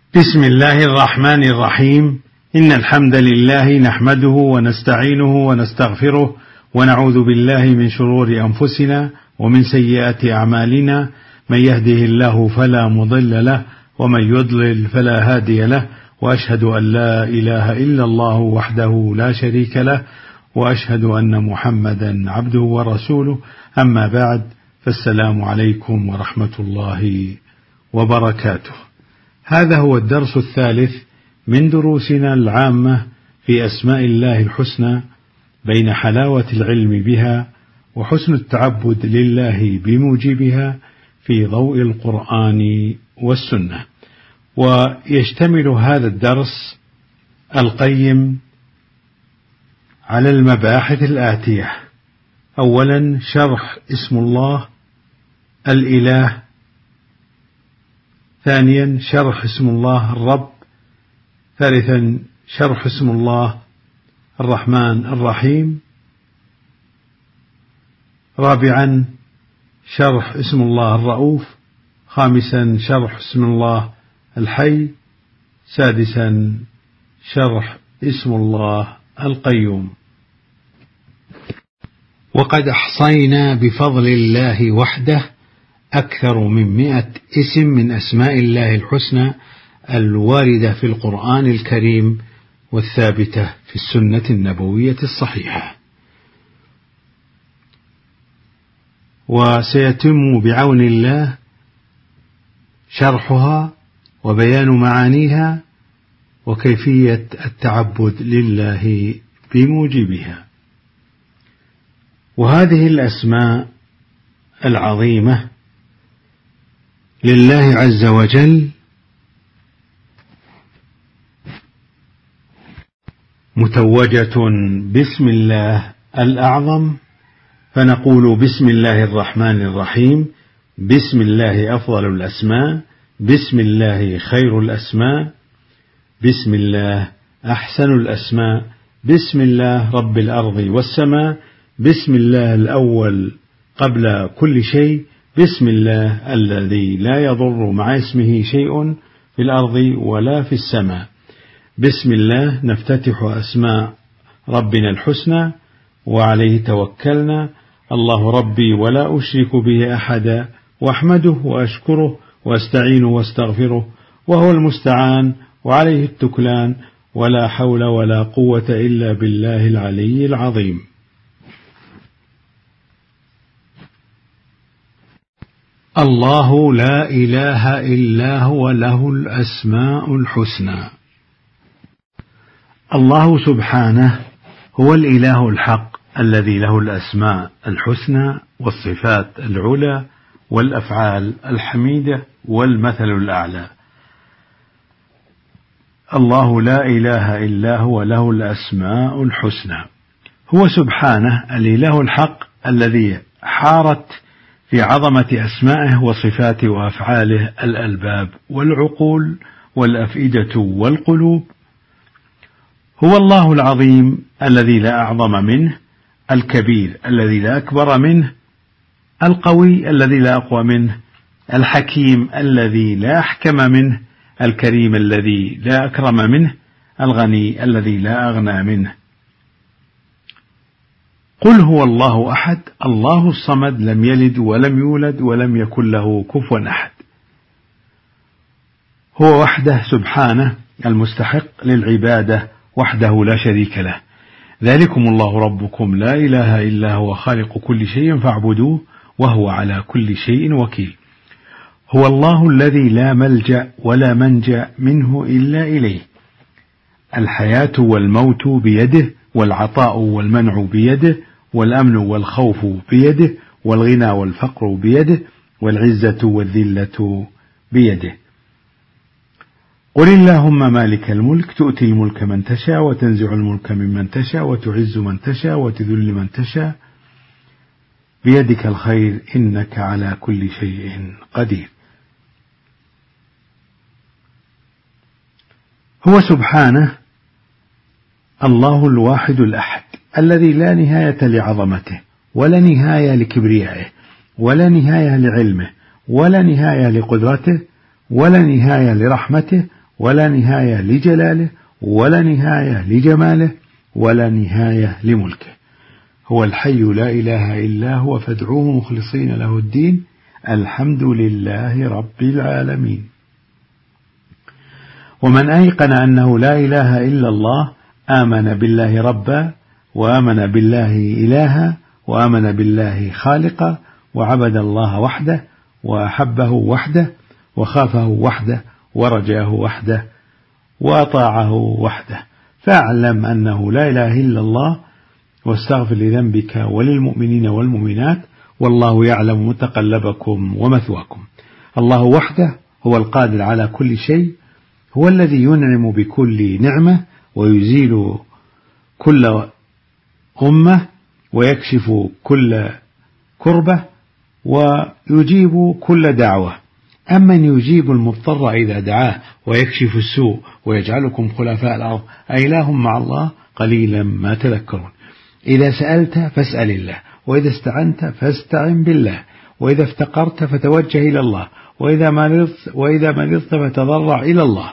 بسم الله الرحمن الرحيم. إن الحمد لله نحمده ونستعينه ونستغفره ونعوذ بالله من شرور أنفسنا ومن سيئات أعمالنا، من يهده الله فلا مضل له ومن يضلل فلا هادي له، وأشهد أن لا إله إلا الله وحده لا شريك له، وأشهد أن محمدا عبده ورسوله. أما بعد، فالسلام عليكم ورحمة الله وبركاته. هذا هو الدرس الثالث من دروسنا العامة في أسماء الله الحسنى، بين حلاوة العلم بها وحسن التعبد لله بموجبها في ضوء القرآن والسنة. ويشتمل هذا الدرس القيم على المباحث الآتية: أولا، شرح اسم الله الإله. ثانيا، شرح اسم الله الرب. ثالثا، شرح اسم الله الرحمن الرحيم. رابعا، شرح اسم الله الرؤوف. خامسا، شرح اسم الله الحي. سادسا، شرح اسم الله القيوم. وقد أحصينا بفضل الله وحده أكثر من 100 اسم من أسماء الله الحسنى الواردة في القرآن الكريم والثابتة في السنة النبوية الصحيحة. وسيتم بعون الله شرحها وبيان معانيها وكيفية التعبد لله بموجبها. وهذه الأسماء العظيمة لله عز وجل متوجة باسم الله الأعظم، فنقول: بسم الله الرحمن الرحيم، بسم الله أفضل الأسماء، بسم الله خير الأسماء، بسم الله أحسن الأسماء، بسم الله رب الأرض والسماء، بسم الله الأول قبل كل شيء، بسم الله الذي لا يضر مع اسمه شيء في الأرض ولا في السماء. بسم الله نفتتح أسماء ربنا الحسنى، وعليه توكلنا. الله ربي ولا أشرك به أحدا، وأحمده وأشكره وأستعينه واستغفره، وهو المستعان وعليه التكلان، ولا حول ولا قوة إلا بالله العلي العظيم. الله لا إله إلا هو، له الأسماء الحسنى. الله سبحانه هو الإله الحق الذي له الأسماء الحسنى والصفات العلى والأفعال الحميدة والمثل الأعلى. الله لا إله إلا هو، له الأسماء الحسنى. هو سبحانه الإله الحق الذي حارت في عظمة أسمائه وصفاته وأفعاله الألباب والعقول والأفئدة والقلوب. هو الله العظيم الذي لا أعظم منه، الكبير الذي لا أكبر منه، القوي الذي لا أقوى منه، الحكيم الذي لا أحكم منه، الكريم الذي لا أكرم منه، الغني الذي لا أغنى منه. قل هو الله أحد، الله الصمد، لم يلد ولم يولد ولم يكن له كفوا أحد. هو وحده سبحانه المستحق للعبادة وحده لا شريك له. ذلكم الله ربكم لا إله إلا هو، خالق كل شيء فاعبدوه وهو على كل شيء وكيل. هو الله الذي لا ملجأ ولا منجأ منه إلا إليه. الحياة والموت بيده، والعطاء والمنع بيده، والأمن والخوف بيده، والغنى والفقر بيده، والعزة والذلة بيده. قل اللهم مالك الملك، تؤتي الملك من تشاء، وتنزع الملك ممن تشاء، وتعز من تشاء، وتذل من تشاء، بيدك الخير، إنك على كل شيء قدير. هو سبحانه الله الواحد الأحد الذي لا نهاية لعظمته، ولا نهاية لكبريائه، ولا نهاية لعلمه، ولا نهاية لقدرته، ولا نهاية لرحمته، ولا نهاية لجلاله، ولا نهاية لجماله، ولا نهاية لملكه. هو الحي لا إله إلا هو فادعوه مخلصين له الدين، الحمد لله رب العالمين. ومن أيقن أنه لا إله إلا الله آمن بالله ربا، وآمن بالله إلها، وآمن بالله خالقا، وعبد الله وحده، وأحبه وحده، وخافه وحده، ورجاه وحده، وأطاعه وحده. فاعلم أنه لا إله إلا الله، واستغفر لذنبك وللمؤمنين والمؤمنات، والله يعلم متقلبكم ومثواكم. الله وحده هو القادر على كل شيء، هو الذي ينعم بكل نعمة، ويزيل كل غمة، ويكشف كل كربة، ويجيب كل دعوة. أمن يجيب المضطر إذا دعاه ويكشف السوء ويجعلكم خلفاء الأرض أإله مع الله قليلا ما تذكرون. إذا سألت فاسأل الله، وإذا استعنت فاستعن بالله، وإذا افتقرت فتوجه إلى الله، وإذا مرضت فتضرع إلى الله،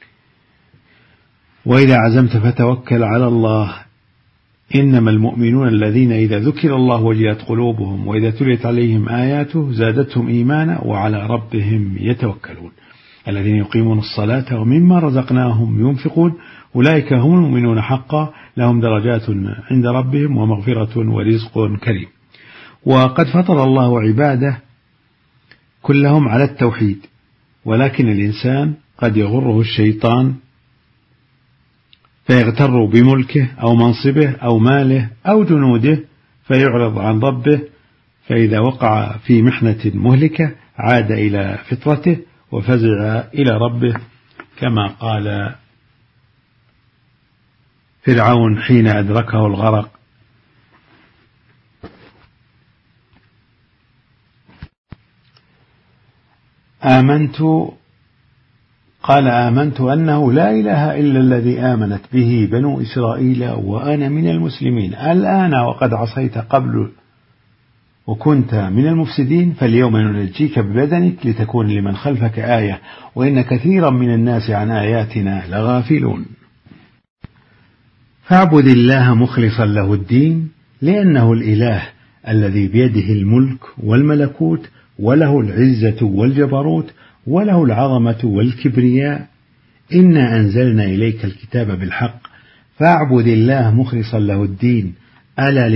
وإذا عزمت فتوكل على الله. إنما المؤمنون الذين إذا ذكر الله وجلت قلوبهم وإذا تليت عليهم آياته زادتهم إيمانا وعلى ربهم يتوكلون. الذين يقيمون الصلاة ومما رزقناهم ينفقون أولئك هم المؤمنون حقا، لهم درجات عند ربهم ومغفرة ورزق كريم. وقد فطر الله عباده كلهم على التوحيد، ولكن الإنسان قد يغره الشيطان فيغتر بملكه أو منصبه أو ماله أو جنوده فيعرض عن ربه، فإذا وقع في محنة مهلكة عاد إلى فطرته وفزع إلى ربه، كما قال فرعون حين أدركه الغرق: آمنت أنه لا إله إلا الذي آمنت به بنو إسرائيل وأنا من المسلمين، الآن وقد عصيت قبل وكنت من المفسدين، فاليوم ننجيك ببدنك لتكون لمن خلفك آية، وإن كثيرا من الناس عن آياتنا لغافلون. فاعبد الله مخلصا له الدين، لأنه الإله الذي بيده الملك والملكوت، وله العزة والجبروت، وله العظمة والكبرياء. إنا أنزلنا إليك الكتاب بالحق، فاعبد الله مخلصا له الدين، ألا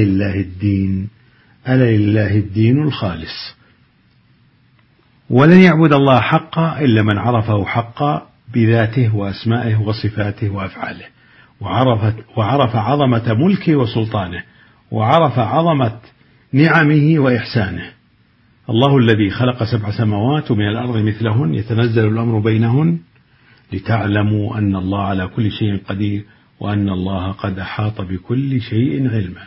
لله الدين الخالص. ولن يعبد الله حقا إلا من عرفه حقا بذاته وأسمائه وصفاته وأفعاله، وعرف عظمة ملكه وسلطانه، وعرف عظمة نعمه وإحسانه. الله الذي خلق 7 سماوات ومن الأرض مثلهن يتنزل الأمر بينهن لتعلموا أن الله على كل شيء قدير، وأن الله قد أحاط بكل شيء علما.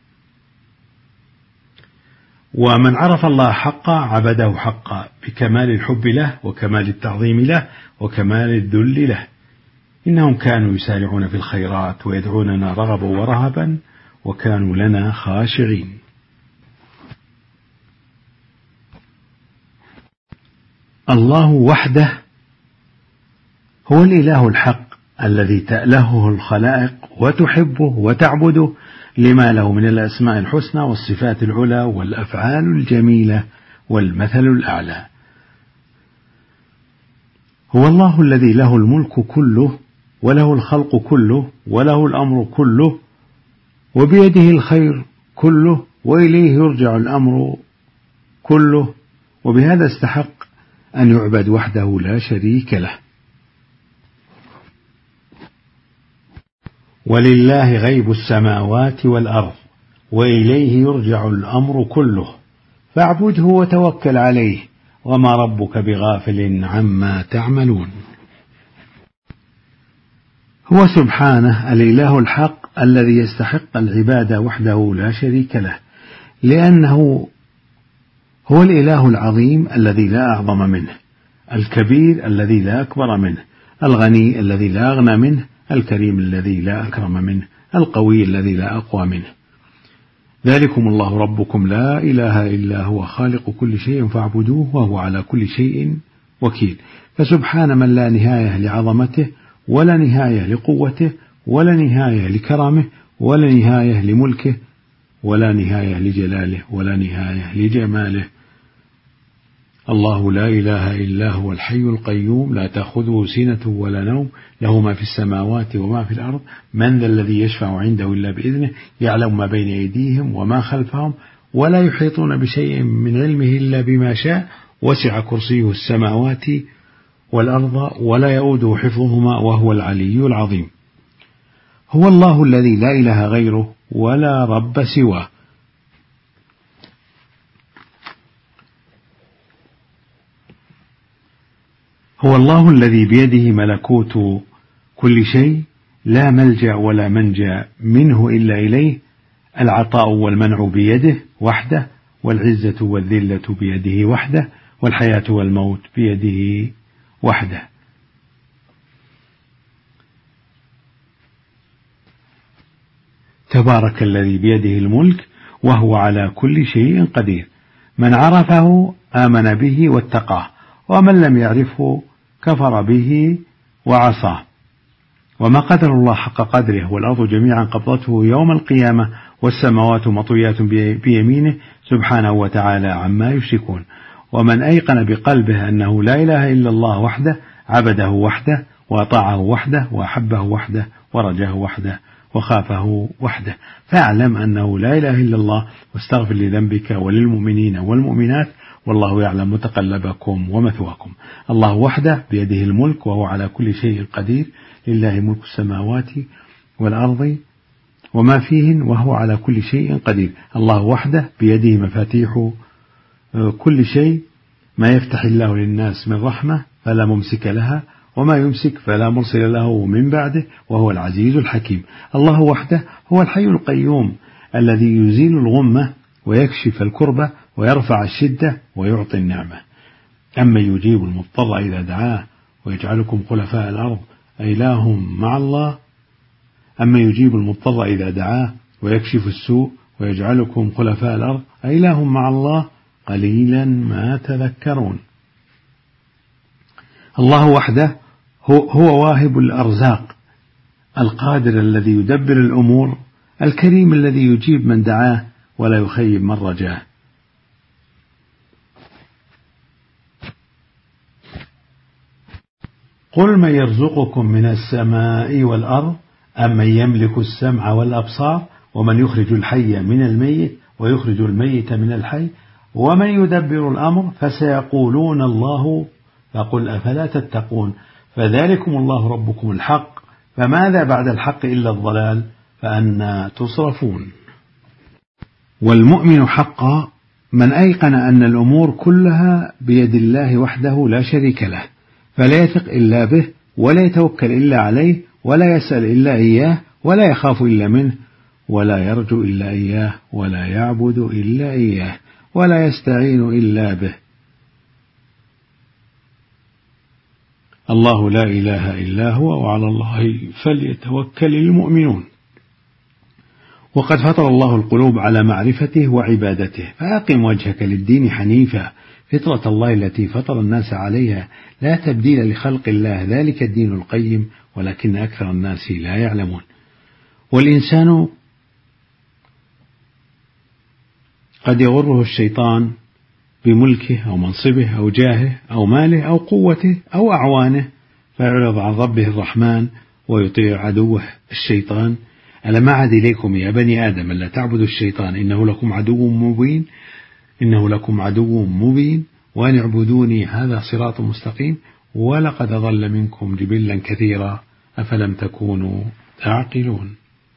ومن عرف الله حقا عبده حقا بكمال الحب له، وكمال التعظيم له، وكمال الذل له. إنهم كانوا يسارعون في الخيرات ويدعوننا رغبا ورهبا، وكانوا لنا خاشعين. الله وحده هو الإله الحق الذي تألهه الخلائق وتحبه وتعبده لما له من الأسماء الحسنى والصفات العلى والأفعال الجميلة والمثل الأعلى. هو الله الذي له الملك كله، وله الخلق كله، وله الأمر كله، وبيده الخير كله، وإليه يرجع الأمر كله، وبهذا استحق أن يعبد وحده لا شريك له. ولله غيب السماوات والأرض، وإليه يرجع الأمر كله، فاعبده وتوكل عليه، وما ربك بغافل عما تعملون. هو سبحانه الإله الحق الذي يستحق العبادة وحده لا شريك له، لأنه هو الإله العظيم الذي لا أعظم منه، الكبير الذي لا أكبر منه، الغني الذي لا أغنى منه، الكريم الذي لا أكرم منه، القوي الذي لا أقوى منه. ذلكم الله ربكم لا إله إلا هو خالق كل شيء فاعبدوه وهو على كل شيء وكيل. فسبحان من لا نهاية لعظمته ولا نهاية لقوته ولا نهاية لكرمه ولا نهاية لملكه ولا نهاية لجلاله ولا نهاية لجماله. الله لا إله إلا هو الحي القيوم لا تأخذه سنة ولا نوم له ما في السماوات وما في الأرض من ذا الذي يشفع عنده إلا بإذنه يعلم ما بين أيديهم وما خلفهم ولا يحيطون بشيء من علمه إلا بما شاء وسع كرسيه السماوات والأرض ولا يؤوده حفظهما وهو العلي العظيم. هو الله الذي لا إله غيره ولا رب سواه. هو الله الذي بيده ملكوت كل شيء لا ملجأ ولا منجا منه إلا إليه العطاء والمنع بيده وحده والعزة والذلة بيده وحده والحياة والموت بيده وحده. تبارك الذي بيده الملك وهو على كل شيء قدير. من عرفه آمن به واتقاه ومن لم يعرفه كفر به وعصاه. وما قدر الله حق قدره والأرض جميعا قبضته يوم القيامة والسماوات مطويات بيمينه سبحانه وتعالى عما يشركون. ومن أيقن بقلبه أنه لا إله إلا الله وحده عبده وحده وأطاعه وحده وأحبه وحده ورجاه وحده وخافه وحده. فاعلم أنه لا إله إلا الله واستغفر لذنبك وللمؤمنين والمؤمنات والله يعلم متقلبكم ومثواكم. الله وحده بيده الملك وهو على كل شيء قدير. لله ملك السماوات والأرض وما فيهن وهو على كل شيء قدير. الله وحده بيده مفاتيح كل شيء. ما يفتح الله للناس من رحمة فلا ممسك لها وما يمسك فلا مرسل له من بعده وهو العزيز الحكيم. الله وحده هو الحي القيوم الذي يزيل الغمة ويكشف الكربة ويرفع الشدة ويعطي النعمة. أما يجيب المضطر إذا دعاه ويجعلكم خلفاء الأرض أإله مع الله. أما يجيب المضطر إذا دعاه ويكشف السوء ويجعلكم خلفاء الأرض أإله مع الله قليلا ما تذكرون. الله وحده هو واهب الأرزاق القادر الذي يدبر الأمور الكريم الذي يجيب من دعاه ولا يخيب من رجاه. قل من يرزقكم من السماء والأرض أم من يملك السمع والأبصار ومن يخرج الحي من الميت ويخرج الميت من الحي ومن يدبر الأمر فسيقولون الله فقل أفلا تتقون. فذلكم الله ربكم الحق فماذا بعد الحق إلا الضلال فأنى تصرفون. والمؤمن حقا من أيقن أن الأمور كلها بيد الله وحده لا شريك له فلا يثق إلا به ولا يتوكل إلا عليه ولا يسأل إلا إياه ولا يخاف إلا منه ولا يرجو إلا إياه ولا يعبد إلا إياه ولا يستعين إلا به. الله لا إله إلا هو وعلى الله فليتوكل المؤمنون. وقد فطر الله القلوب على معرفته وعبادته فأقم وجهك للدين حنيفا فطرة الله التي فطر الناس عليها لا تبديل لخلق الله ذلك الدين القيم ولكن أكثر الناس لا يعلمون. والإنسان قد يغره الشيطان بملكه أو منصبه أو جاهه أو ماله أو قوته أو أعوانه فيعرض عن ربه الرحمن ويطيع عدوه الشيطان. ألم أعهد إليكم يا بني آدم ألا تعبدوا الشيطان إنه لكم عدو مبين وأن اعبدوني هذا صراط مستقيم ولقد ضل منكم جبلا كثيرا أفلم تكونوا تعقلون.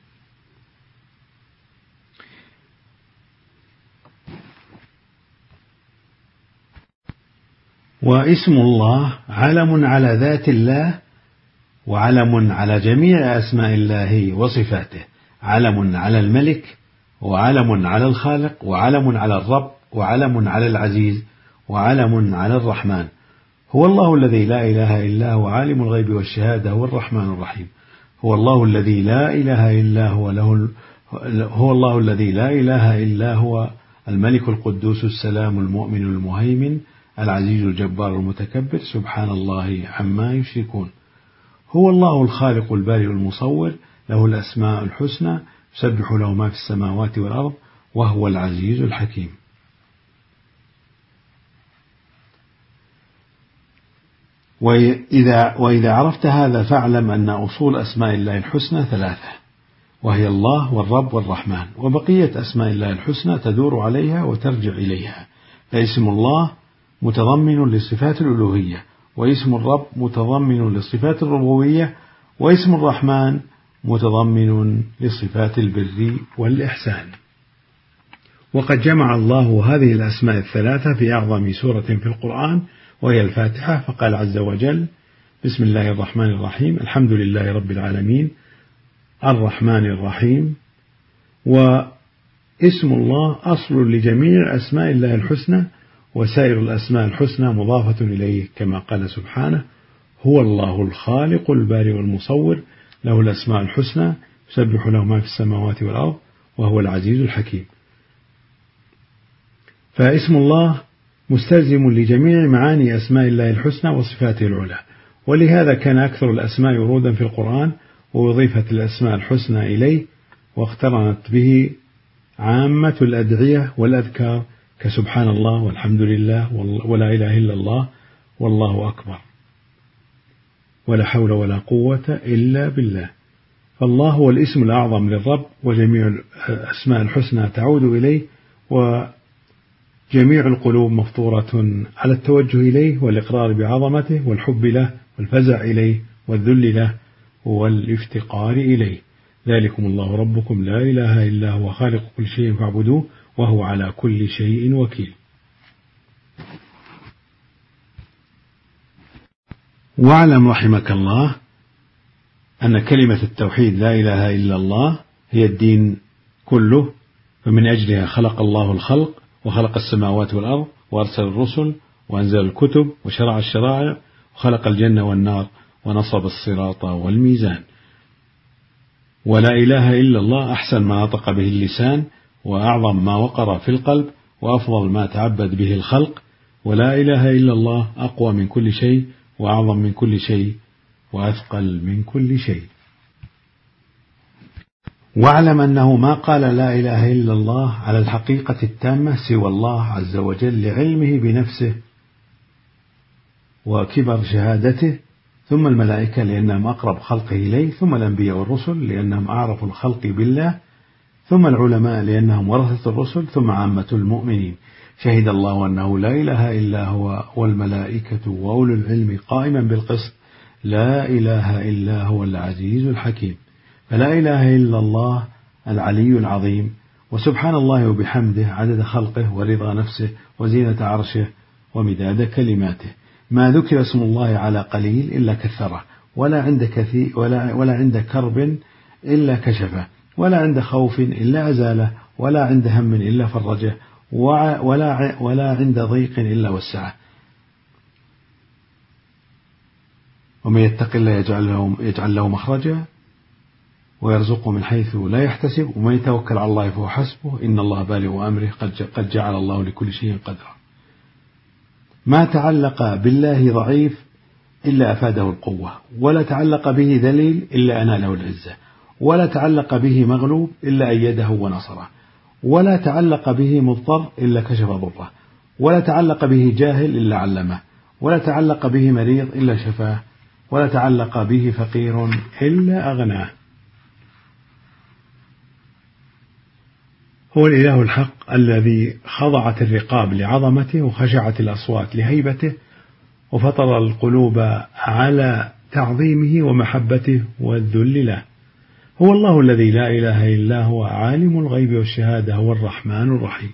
واسم الله علم على ذات الله وعلم على جميع أسماء الله وصفاته. علم على الملك وعلم على الخالق وعلم على الرب وعلم على العزيز وعلم على الرحمن. هو الله الذي لا إله إلا هو عالم الغيب والشهادة هو الرحمن الرحيم. هو الله الذي لا إله إلا هو الله الذي لا إله إلا هو الملك القدوس السلام المؤمن المهيمن العزيز الجبار المتكبر سبحان الله عما يشركون. هو الله الخالق البارئ المصور، له الأسماء الحسنى، يسبح له ما في السماوات والأرض، وهو العزيز الحكيم. وإذا عرفت هذا فاعلم أن أصول أسماء الله الحسنى ثلاثة، وهي الله والرب والرحمن، وبقية أسماء الله الحسنى تدور عليها وترجع إليها. فاسم الله متضمن لصفات الألوهية، واسم الرب متضمن لصفات الربوبية، واسم الرحمن متضمن لصفات البر والإحسان. وقد جمع الله هذه الأسماء الثلاثة في أعظم سورة في القرآن وهي الفاتحة، فقال عز وجل: بسم الله الرحمن الرحيم، الحمد لله رب العالمين الرحمن الرحيم. واسم الله أصل لجميع أسماء الله الحسنى، وسائر الأسماء الحسنى مضافة إليه، كما قال سبحانه: هو الله الخالق البارئ المصور، له الأسماء الحسنى، يسبح له ما في السماوات والأرض، وهو العزيز الحكيم. فاسم الله مستلزم لجميع معاني أسماء الله الحسنى وصفاته العلى، ولهذا كان أكثر الأسماء ورودا في القرآن، ووظيفة الأسماء الحسنى إليه، واقترنت به عامة الأدعية والأذكار كسبحان الله والحمد لله ولا إله إلا الله والله أكبر ولا حول ولا قوة إلا بالله. فالله هو الاسم الأعظم للرب، وجميع الأسماء الحسنى تعود إليه، وجميع القلوب مفطورة على التوجه إليه والإقرار بعظمته والحب له والفزع إليه والذل له والافتقار إليه. ذلكم الله ربكم لا إله إلا هو خالق كل شيء فاعبدوه وهو على كل شيء وكيل. واعلم رحمك الله أن كلمة التوحيد لا إله إلا الله هي الدين كله، فمن أجلها خلق الله الخلق، وخلق السماوات والأرض، وأرسل الرسل، وأنزل الكتب، وشرع الشرائع، وخلق الجنة والنار، ونصب الصراط والميزان. ولا إله إلا الله أحسن ما نطق به اللسان، وأعظم ما وقر في القلب، وأفضل ما تعبد به الخلق. ولا إله إلا الله أقوى من كل شيء، وأعظم من كل شيء، وأثقل من كل شيء. واعلم أنه ما قال لا إله إلا الله على الحقيقة التامة سوى الله عز وجل، لعلمه بنفسه وكبر شهادته، ثم الملائكة لأنهم أقرب خلقه إليه، ثم الأنبياء والرسل لأنهم أعرف الخلق بالله، ثم العلماء لأنهم ورثة الرسل، ثم عامة المؤمنين. شهد الله أنه لا إله إلا هو والملائكة وأولو العلم قائما بالقسط، لا إله إلا هو العزيز الحكيم. فلا إله إلا الله العلي العظيم، وسبحان الله وبحمده عدد خلقه ورضا نفسه وزينة عرشه ومداد كلماته. ما ذكر اسم الله على قليل إلا كثره، ولا عند كثير ولا عند كرب إلا كشفه، ولا عند خوف إلا أزاله، ولا عند هم إلا فرجه، ولا عند ضيق إلا وسعه. ومن يتق الله يجعل له مخرجا ويرزقه من حيث لا يحتسب، ومن يتوكل على الله فهو حسبه، إن الله بالغ أمره قد جعل الله لكل شيء قدرا. ما تعلق بالله ضعيف إلا أفاده القوة، ولا تعلق به ذليل إلا أناله العزة، ولا تعلق به مغلوب إلا أيده ونصره، ولا تعلق به مضطر إلا كشف ضره، ولا تعلق به جاهل إلا علمه، ولا تعلق به مريض إلا شفاه، ولا تعلق به فقير إلا أغناه. هو الإله الحق الذي خضعت الرقاب لعظمته، وخشعت الأصوات لهيبته، وفطر القلوب على تعظيمه ومحبته والذل له. هو الله الذي لا إله إلا هو عالم الغيب والشهادة، هو الرحمن الرحيم.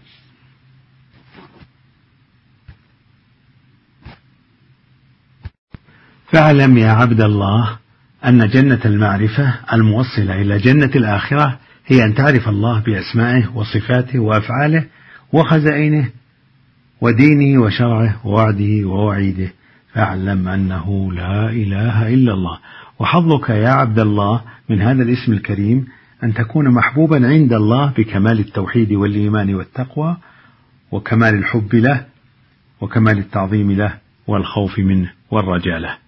فاعلم يا عبد الله أن جنة المعرفة الموصلة إلى جنة الآخرة هي أن تعرف الله بأسمائه وصفاته وأفعاله وخزائنه ودينه وشرعه ووعده ووعيده. فاعلم أنه لا إله إلا الله. وحظك يا عبد الله من هذا الاسم الكريم أن تكون محبوبا عند الله بكمال التوحيد والإيمان والتقوى وكمال الحب له، وكمال التعظيم له والخوف منه والرجاء له.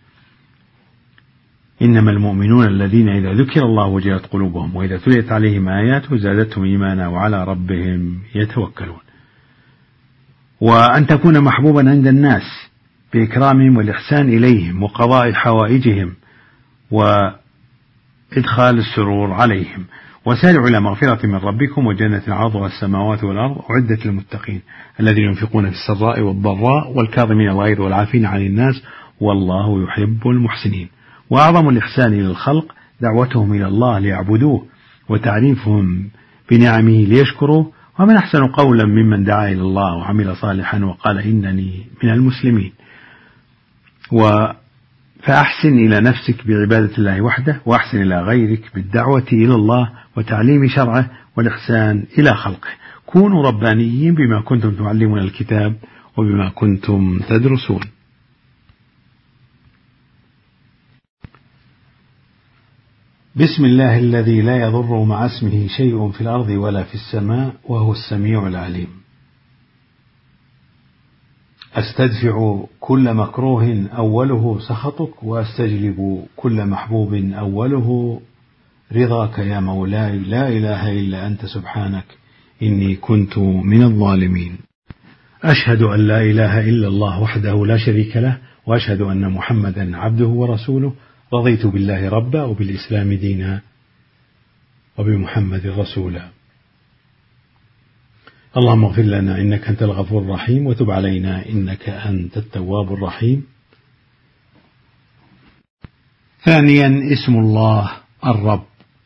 إنما المؤمنون الذين إذا ذكر الله وجلت قلوبهم وإذا تليت عليهم آياته زادتهم إيمانا وعلى ربهم يتوكلون. وأن تكون محبوبا عند الناس بإكرامهم والإحسان إليهم وقضاء حوائجهم وإدخال السرور عليهم. وسارعوا إلى مغفرة من ربكم وجنة عرضها السماوات والأرض أعدت للمتقين الذين ينفقون في السراء والضراء والكاظمين الغيظ والعافين عن الناس والله يحب المحسنين. وأعظم الإحسان للخلق دعوتهم إلى الله ليعبدوه وتعريفهم بنعمه ليشكروه. ومن أحسن قولا ممن دعا إلى الله وعمل صالحا وقال إنني من المسلمين. فأحسن إلى نفسك بعبادة الله وحده، وأحسن إلى غيرك بالدعوة إلى الله وتعليم شرعه والإحسان إلى خلقه. كونوا ربانيين بما كنتم تعلمون الكتاب وبما كنتم تدرسون. بسم الله الذي لا يضر مع اسمه شيء في الأرض ولا في السماء وهو السميع العليم. أستدفع كل مكروه أوله سخطك وأستجلب كل محبوب أوله رضاك يا مولاي. لا إله إلا أنت سبحانك إني كنت من الظالمين. أشهد أن لا إله إلا الله وحده لا شريك له وأشهد أن محمدا عبده ورسوله. رضيت بالله ربا وبالإسلام دينا وبمحمد رسولا. اللهم اغفر لنا إنك أنت الغفور الرحيم وتب علينا إنك أنت التواب الرحيم. ثانيا اسم الله الرب.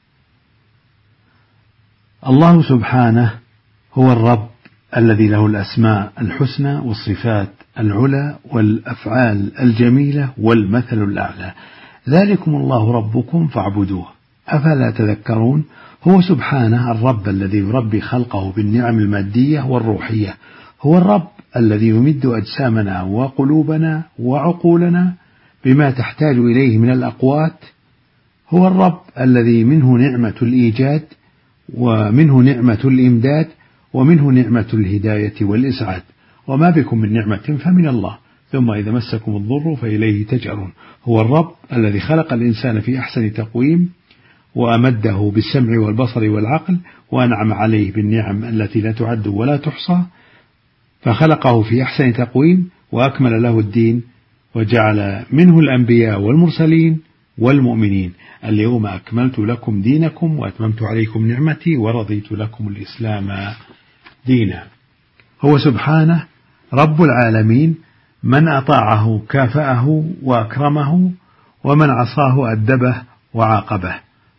الله سبحانه هو الرب الذي له الأسماء الحسنى والصفات العلى والأفعال الجميلة والمثل الأعلى. ذلكم الله ربكم فاعبدوه أفلا تذكرون. هو سبحانه الرب الذي يربي خلقه بالنعم المادية والروحية. هو الرب الذي يمد أجسامنا وقلوبنا وعقولنا بما تحتاج إليه من الأقوات. هو الرب الذي منه نعمة الإيجاد ومنه نعمة الإمداد ومنه نعمة الهداية والإسعاد. وما بكم من نعمة فمن الله ثم إذا مسكم الضر فإليه تجأرون. هو الرب الذي خلق الإنسان في أحسن تقويم وأمده بالسمع والبصر والعقل وأنعم عليه بالنعم التي لا تعد ولا تحصى، فخلقه في أحسن تقويم وأكمل له الدين وجعل منه الأنبياء والمرسلين والمؤمنين. اليوم أكملت لكم دينكم وأتممت عليكم نعمتي ورضيت لكم الإسلام دينا. هو سبحانه رب العالمين، من أطاعه كافأه وأكرمه ومن عصاه أدبه وعاقبه.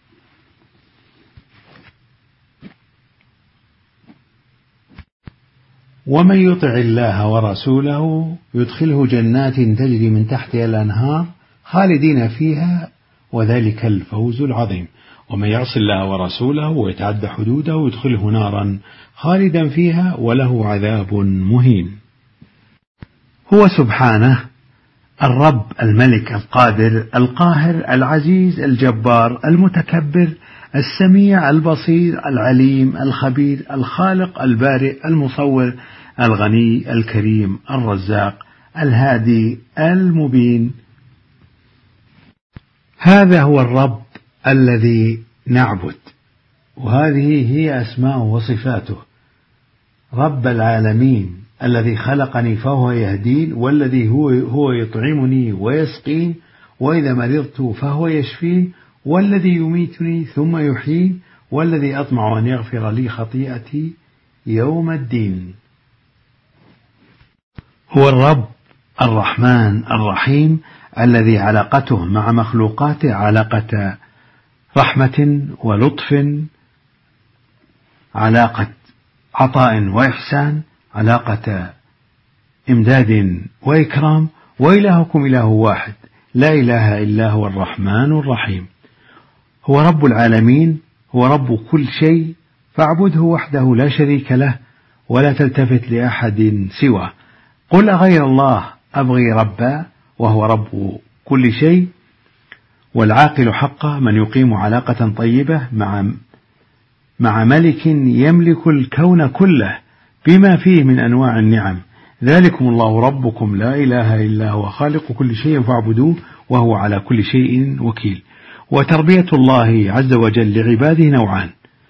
ومن يطع الله ورسوله يدخله جنات تجري من تحتها الأنهار خالدين فيها وذلك الفوز العظيم. ومن يعص الله ورسوله ويتعد حدوده يدخله نارا خالدا فيها وله عذاب مهين. هو سبحانه الرب الملك القادر القاهر العزيز الجبار المتكبر السميع البصير العليم الخبير الخالق البارئ المصور الغني الكريم الرزاق الهادي المبين. هذا هو الرب الذي نعبد، وهذه هي أسماؤه وصفاته. رب العالمين الذي خلقني فهو يهدين، والذي هو يطعمني ويسقين، وإذا مرضت فهو يشفين، والذي يميتني ثم يحيين، والذي أطمع أن يغفر لي خطيئتي يوم الدين. هو الرب الرحمن الرحيم الذي علاقته مع مخلوقاته علاقة رحمة ولطف، علاقة عطاء وإحسان، علاقة إمداد وإكرام. وإلهكم إله واحد لا إله إلا هو الرحمن الرحيم. هو رب العالمين، هو رب كل شيء، فاعبده وحده لا شريك له ولا تلتفت لأحد سواه. قل غير الله أبغي ربا وهو رب كل شيء. والعاقل حقا من يقيم علاقة طيبة مع ملك يملك الكون كله بما فيه من أنواع النعم، ذلكم الله ربكم لا إله إلا هو خالق كل شيء فاعبدوه وهو على كل شيء وكيل. وتربية الله عز وجل لعباده نوعان: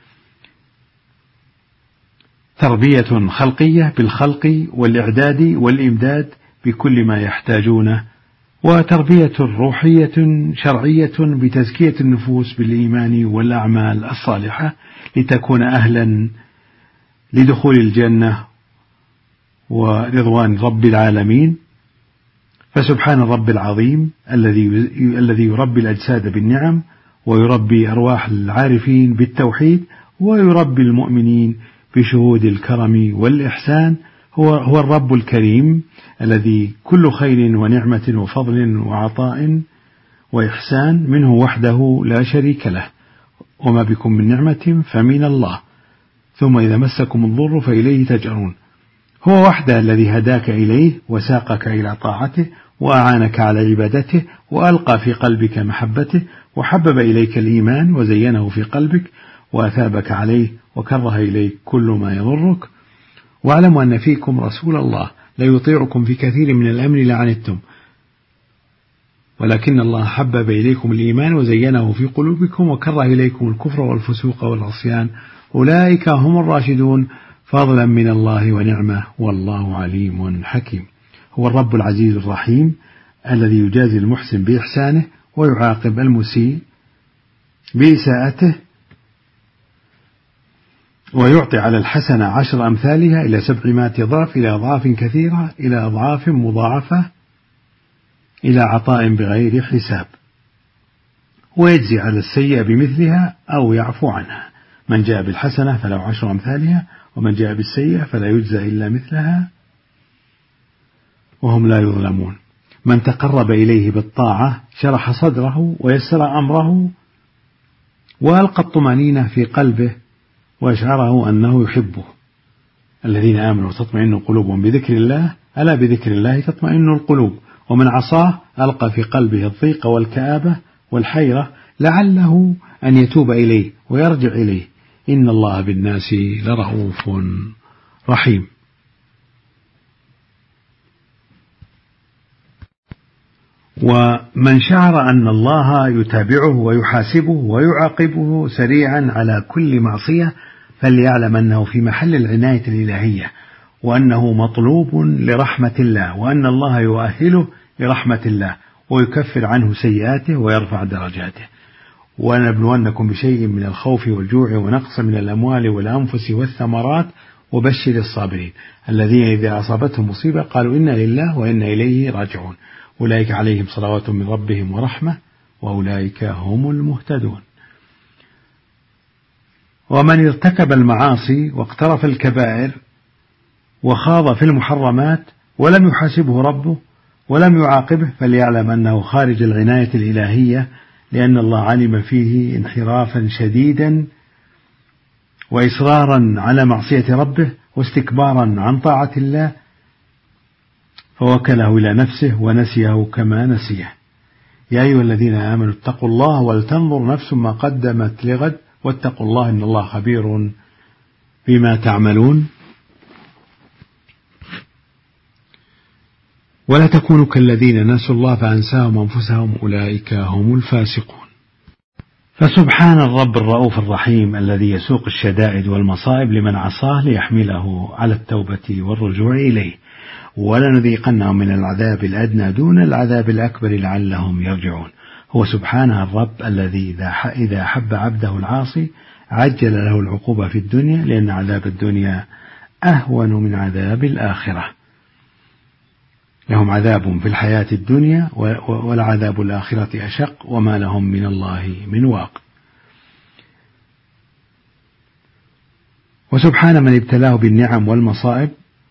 تربية خلقية بالخلق والإعداد والإمداد بكل ما يحتاجونه، وتربية روحية شرعية بتزكية النفوس بالإيمان والأعمال الصالحة لتكون أهلا لدخول الجنة ورضوان رب العالمين. فسبحان الرب العظيم الذي يربي الأجساد بالنعم، ويربي أرواح العارفين بالتوحيد، ويربي المؤمنين بشهود الكرم والإحسان. هو الرب الكريم الذي كل خير ونعمة وفضل وعطاء وإحسان منه وحده لا شريك له، وما بكم من نعمة فمن الله، ثم إذا مسكم الضر فإليه تجأرون. هو وحده الذي هداك إليه وساقك إلى طاعته وأعانك على عبادته وألقى في قلبك محبته وحبب إليك الإيمان وزينه في قلبك وأثابك عليه وكره إليك كل ما يضرك. واعلموا أن فيكم رسول الله لا يطيعكم في كثير من الأمر لعنتم، ولكن الله حبب إليكم الإيمان وزينه في قلوبكم وكره إليكم الكفر والفسوق والعصيان، أولئك هم الراشدون فضلا من الله ونعمة والله عليم حكيم. هو الرب العزيز الرحيم الذي يجازي المحسن بإحسانه ويعاقب المسيء بإساءته، ويعطي على الحسنة 10 أمثالها إلى 700 ضعف إلى أضعاف كثيرة إلى أضعاف مضاعفة إلى عطاء بغير حساب، ويجزي على السيئة بمثلها أو يعفو عنها. من جاء بالحسنة فله 10 أمثالها، ومن جاء بالسيئة فلا يجزى إلا مثلها وهم لا يظلمون. من تقرب إليه بالطاعة شرح صدره ويسر أمره وألقى الطمأنينة في قلبه وأشعره أنه يحبه. الذين آمنوا تطمئن قلوبهم بذكر الله، ألا بذكر الله تطمئن القلوب. ومن عصاه ألقى في قلبه الضيق والكآبة والحيرة لعله أن يتوب إليه ويرجع إليه، إن الله بالناس لرؤوف رحيم. ومن شعر أن الله يتابعه ويحاسبه ويعاقبه سريعا على كل معصية فليعلم أنه في محل العناية الإلهية، وأنه مطلوب لرحمة الله، وأن الله يؤهله لرحمة الله ويكفر عنه سيئاته ويرفع درجاته. ونبلونكم بشيء من الخوف والجوع ونقص من الأموال والأنفس والثمرات وبشر الصابرين الذين إذا أصابتهم مصيبة قالوا إنا لله وإنا إليه راجعون، أولئك عليهم صلوات من ربهم ورحمة وأولئك هم المهتدون. ومن ارتكب المعاصي واقترف الكبائر وخاض في المحرمات ولم يحاسبه ربه ولم يعاقبه فليعلم أنه خارج العناية الإلهية، لأن الله علم فيه انحرافا شديدا وإصرارا على معصية ربه واستكبارا عن طاعة الله، فوكله إلى نفسه ونسيه كما نسيه. يا أيها الذين آمنوا اتقوا الله ولتنظر نفس ما قدمت لغد واتقوا الله إن الله خبير بما تعملون. ولا تكونوا كالذين نسوا الله فأنساهم أنفسهم أولئك هم الفاسقون. فسبحان الرب الرؤوف الرحيم الذي يسوق الشدائد والمصائب لمن عصاه ليحمله على التوبة والرجوع إليه، ولنذيقنهم من العذاب الأدنى دون العذاب الأكبر لعلهم يرجعون. هو سبحانه الرب الذي إذا حب عبده العاصي عجل له العقوبة في الدنيا، لأن عذاب الدنيا أهون من عذاب الآخرة. لهم عذاب في الحياة الدنيا والعذاب الآخرة أشق وما لهم من الله من واق. وسبحان من ابتلاه بالنعم والمصائب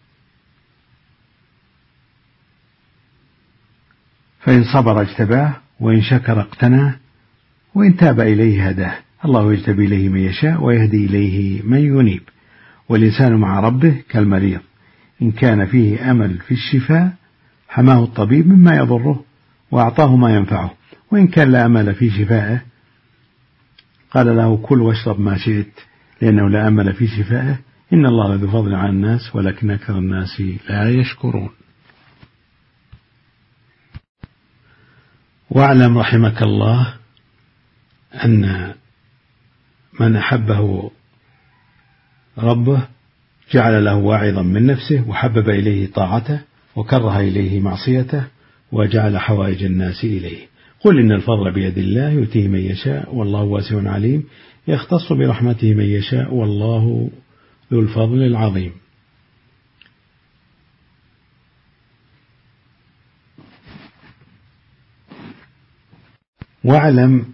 فإن صبر اجتباه وإن شكر اقتناه وإن تاب إليه هداه. الله يجتبي إليه من يشاء ويهدي إليه من ينيب. والإنسان مع ربه كالمريض، إن كان فيه أمل في الشفاء حماه الطبيب مما يضره وأعطاه ما ينفعه، وإن كان لا أمل في شفائه قال له كل واشرب ما شئت، لأنه لا أمل في شفائه إن الله لذو فضل على الناس ولكن أكثر الناس لا يشكرون. واعلم رحمك الله أن من أحبه ربه جعل له واعظا من نفسه وحبب إليه طاعته وكره إليه معصيته وجعل حوائج الناس إليه. قل إن الفضل بيد الله يؤتيه من يشاء والله واسع عليم يختص برحمته من يشاء والله ذو الفضل العظيم. واعلم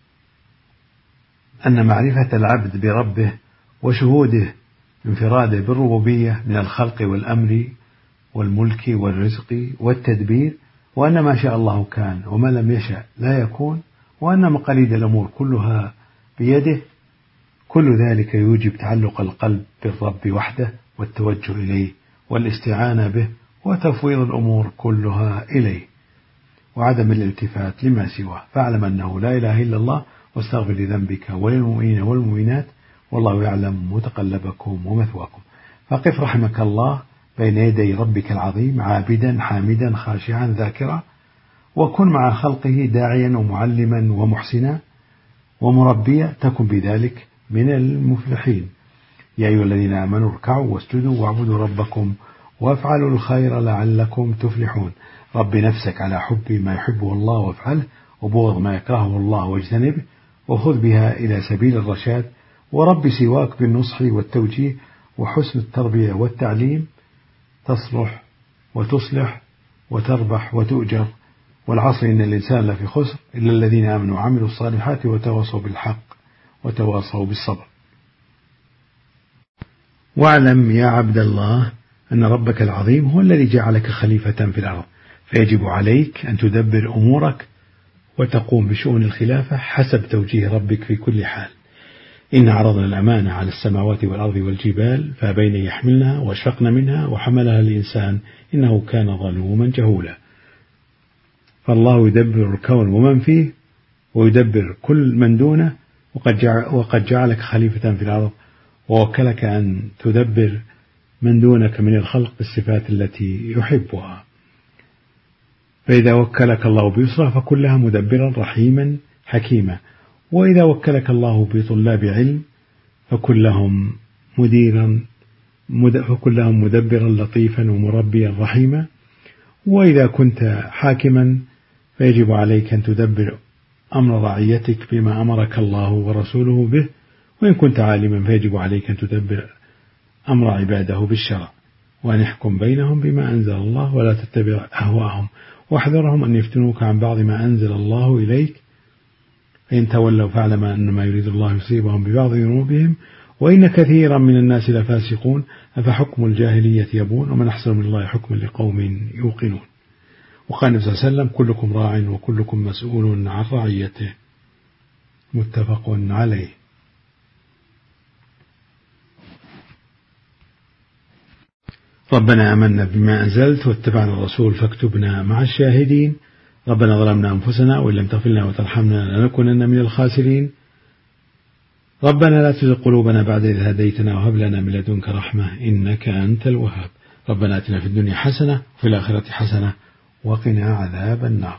أن معرفة العبد بربه وشهوده انفراده بالربوبية من الخلق والأمر والملك والرزق والتدبير، وأن ما شاء الله كان وما لم يشأ لا يكون، وأن مقاليد الأمور كلها بيده، كل ذلك يوجب تعلق القلب بالرب وحده والتوجه إليه والاستعانة به وتفويض الأمور كلها إليه وعدم الالتفات لما سواه. فاعلم أنه لا إله إلا الله واستغفر لذنبك وللمؤمنين والمؤمنات والله يعلم متقلبكم ومثواكم. فقف رحمك الله بين يدي ربك العظيم عابدا حامدا خاشعا ذاكرا، وكن مع خلقه داعيا ومعلما ومحسنا ومربيا، تكن بذلك من المفلحين. يا أيها الذين آمنوا اركعوا واسجدوا واعبدوا ربكم وافعلوا الخير لعلكم تفلحون. رب نفسك على حب ما يحبه الله وافعله، وبغض ما يكرهه الله واجتنبه، وخذ بها إلى سبيل الرشاد، ورب سواك بالنصح والتوجيه وحسن التربية والتعليم، تصلح وتصلح وتربح وتؤجر. والعصر إن الإنسان لفي خسر إلا الذين آمنوا وعملوا الصالحات وتواصوا بالحق وتواصوا بالصبر. واعلم يا عبد الله أن ربك العظيم هو الذي جعلك خليفة في الأرض، فيجب عليك أن تدبر أمورك وتقوم بشؤون الخلافة حسب توجيه ربك في كل حال. إن عرضنا الأمانة على السماوات والأرض والجبال فأبين يحملنها وأشفقن منها وحملها الإنسان إنه كان ظلوما جهولا. فالله يدبر الكون ومن فيه ويدبر كل من دونه، وقد جعلك خليفة في الأرض ووكلك أن تدبر من دونك من الخلق بالصفات التي يحبها. فإذا وكلك الله بيسرى فكلها مدبرا رحيما حكيما، وإذا وكلك الله بطلاب علم فكلهم مدبرا لطيفا ومربيا رحيما. وإذا كنت حاكما فيجب عليك أن تدبر أمر رعيتك بما أمرك الله ورسوله به، وإن كنت عالما فيجب عليك أن تدبر أمر عباده بالشرع، وأن يحكم بينهم بما أنزل الله ولا تتبع أهواءهم، واحذرهم أن يفتنوك عن بعض ما أنزل الله إليك، فإن تولوا فاعلم أنما يريد الله يصيبهم ببعض ذنوبهم وإن كثيرا من الناس لفاسقون أفحكم الجاهلية يبون ومن أحسن من الله حكما لقوم يوقنون. وقال النبي صلى الله عليه وسلم كلكم راع وكلكم مسؤول عن رعيته، متفق عليه. ربنا آمنا بما أنزلت واتبعنا الرسول فاكتبنا مع الشاهدين. ربنا ظلمنا أنفسنا وإن لم تغفر لنا وترحمنا لنكونن من الخاسرين. ربنا لا تزغ قلوبنا بعد إذ هديتنا وهب لنا من لدنك رحمة إنك أنت الوهاب. ربنا آتنا في الدنيا حسنة وفي الآخرة حسنة وقنا عذاب النار.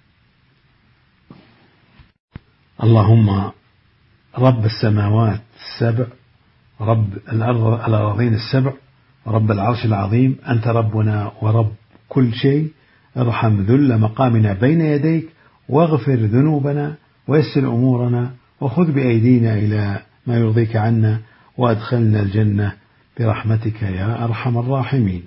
اللهم رب السماوات السبع، رب الأرضين السبع، رب العرش العظيم، أنت ربنا ورب كل شيء، ارحم ذل مقامنا بين يديك واغفر ذنوبنا ويسر أمورنا وخذ بأيدينا إلى ما يرضيك عنا وأدخلنا الجنة برحمتك يا أرحم الراحمين.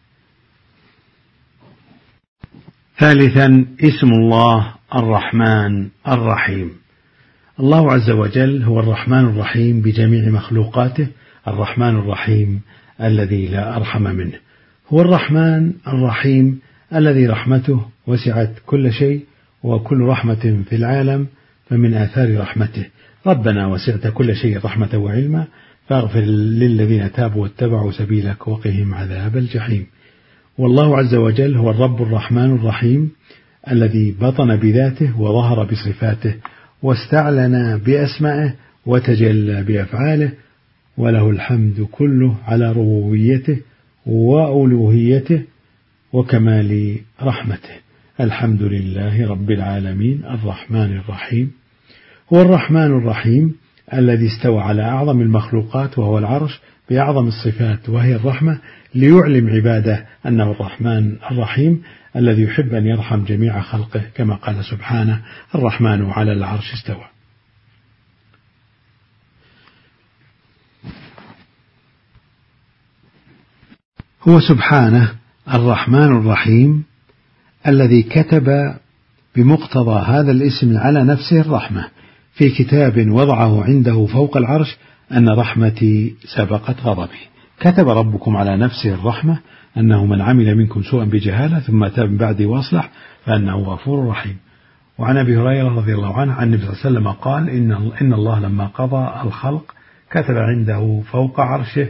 ثالثا اسم الله الرحمن الرحيم. الله عز وجل هو الرحمن الرحيم بجميع مخلوقاته، الرحمن الرحيم الذي لا أرحم منه. هو الرحمن الرحيم الذي رحمته وسعت كل شيء، وكل رحمة في العالم فمن آثار رحمته. ربنا وسعت كل شيء رحمة وعلما فاغفر للذين تابوا واتبعوا سبيلك وقهم عذاب الجحيم. والله عز وجل هو الرب الرحمن الرحيم الذي بطن بذاته وظهر بصفاته واستعلن بأسمائه وتجلى بأفعاله، وله الحمد كله على ربوبيته وألوهيته وكمال رحمته. الحمد لله رب العالمين الرحمن الرحيم. هو الرحمن الرحيم الذي استوى على أعظم المخلوقات وهو العرش بأعظم الصفات وهي الرحمة، ليعلم عباده أنه الرحمن الرحيم الذي يحب أن يرحم جميع خلقه، كما قال سبحانه: الرحمن على العرش استوى. هو سبحانه الرحمن الرحيم الذي كتب بمقتضى هذا الاسم على نفسه الرحمة في كتاب وضعه عنده فوق العرش أن رحمتي سبقت غضبي. كتب ربكم على نفسه الرحمة أنه من عمل منكم سوءا بجهالة ثم تاب من بعده وأصلح فأنه غفور رحيم. وعن أبي هريرة رضي الله عنه عن النبي صلى الله عليه وسلم قال: إن الله لما قضى الخلق كتب عنده فوق عرشه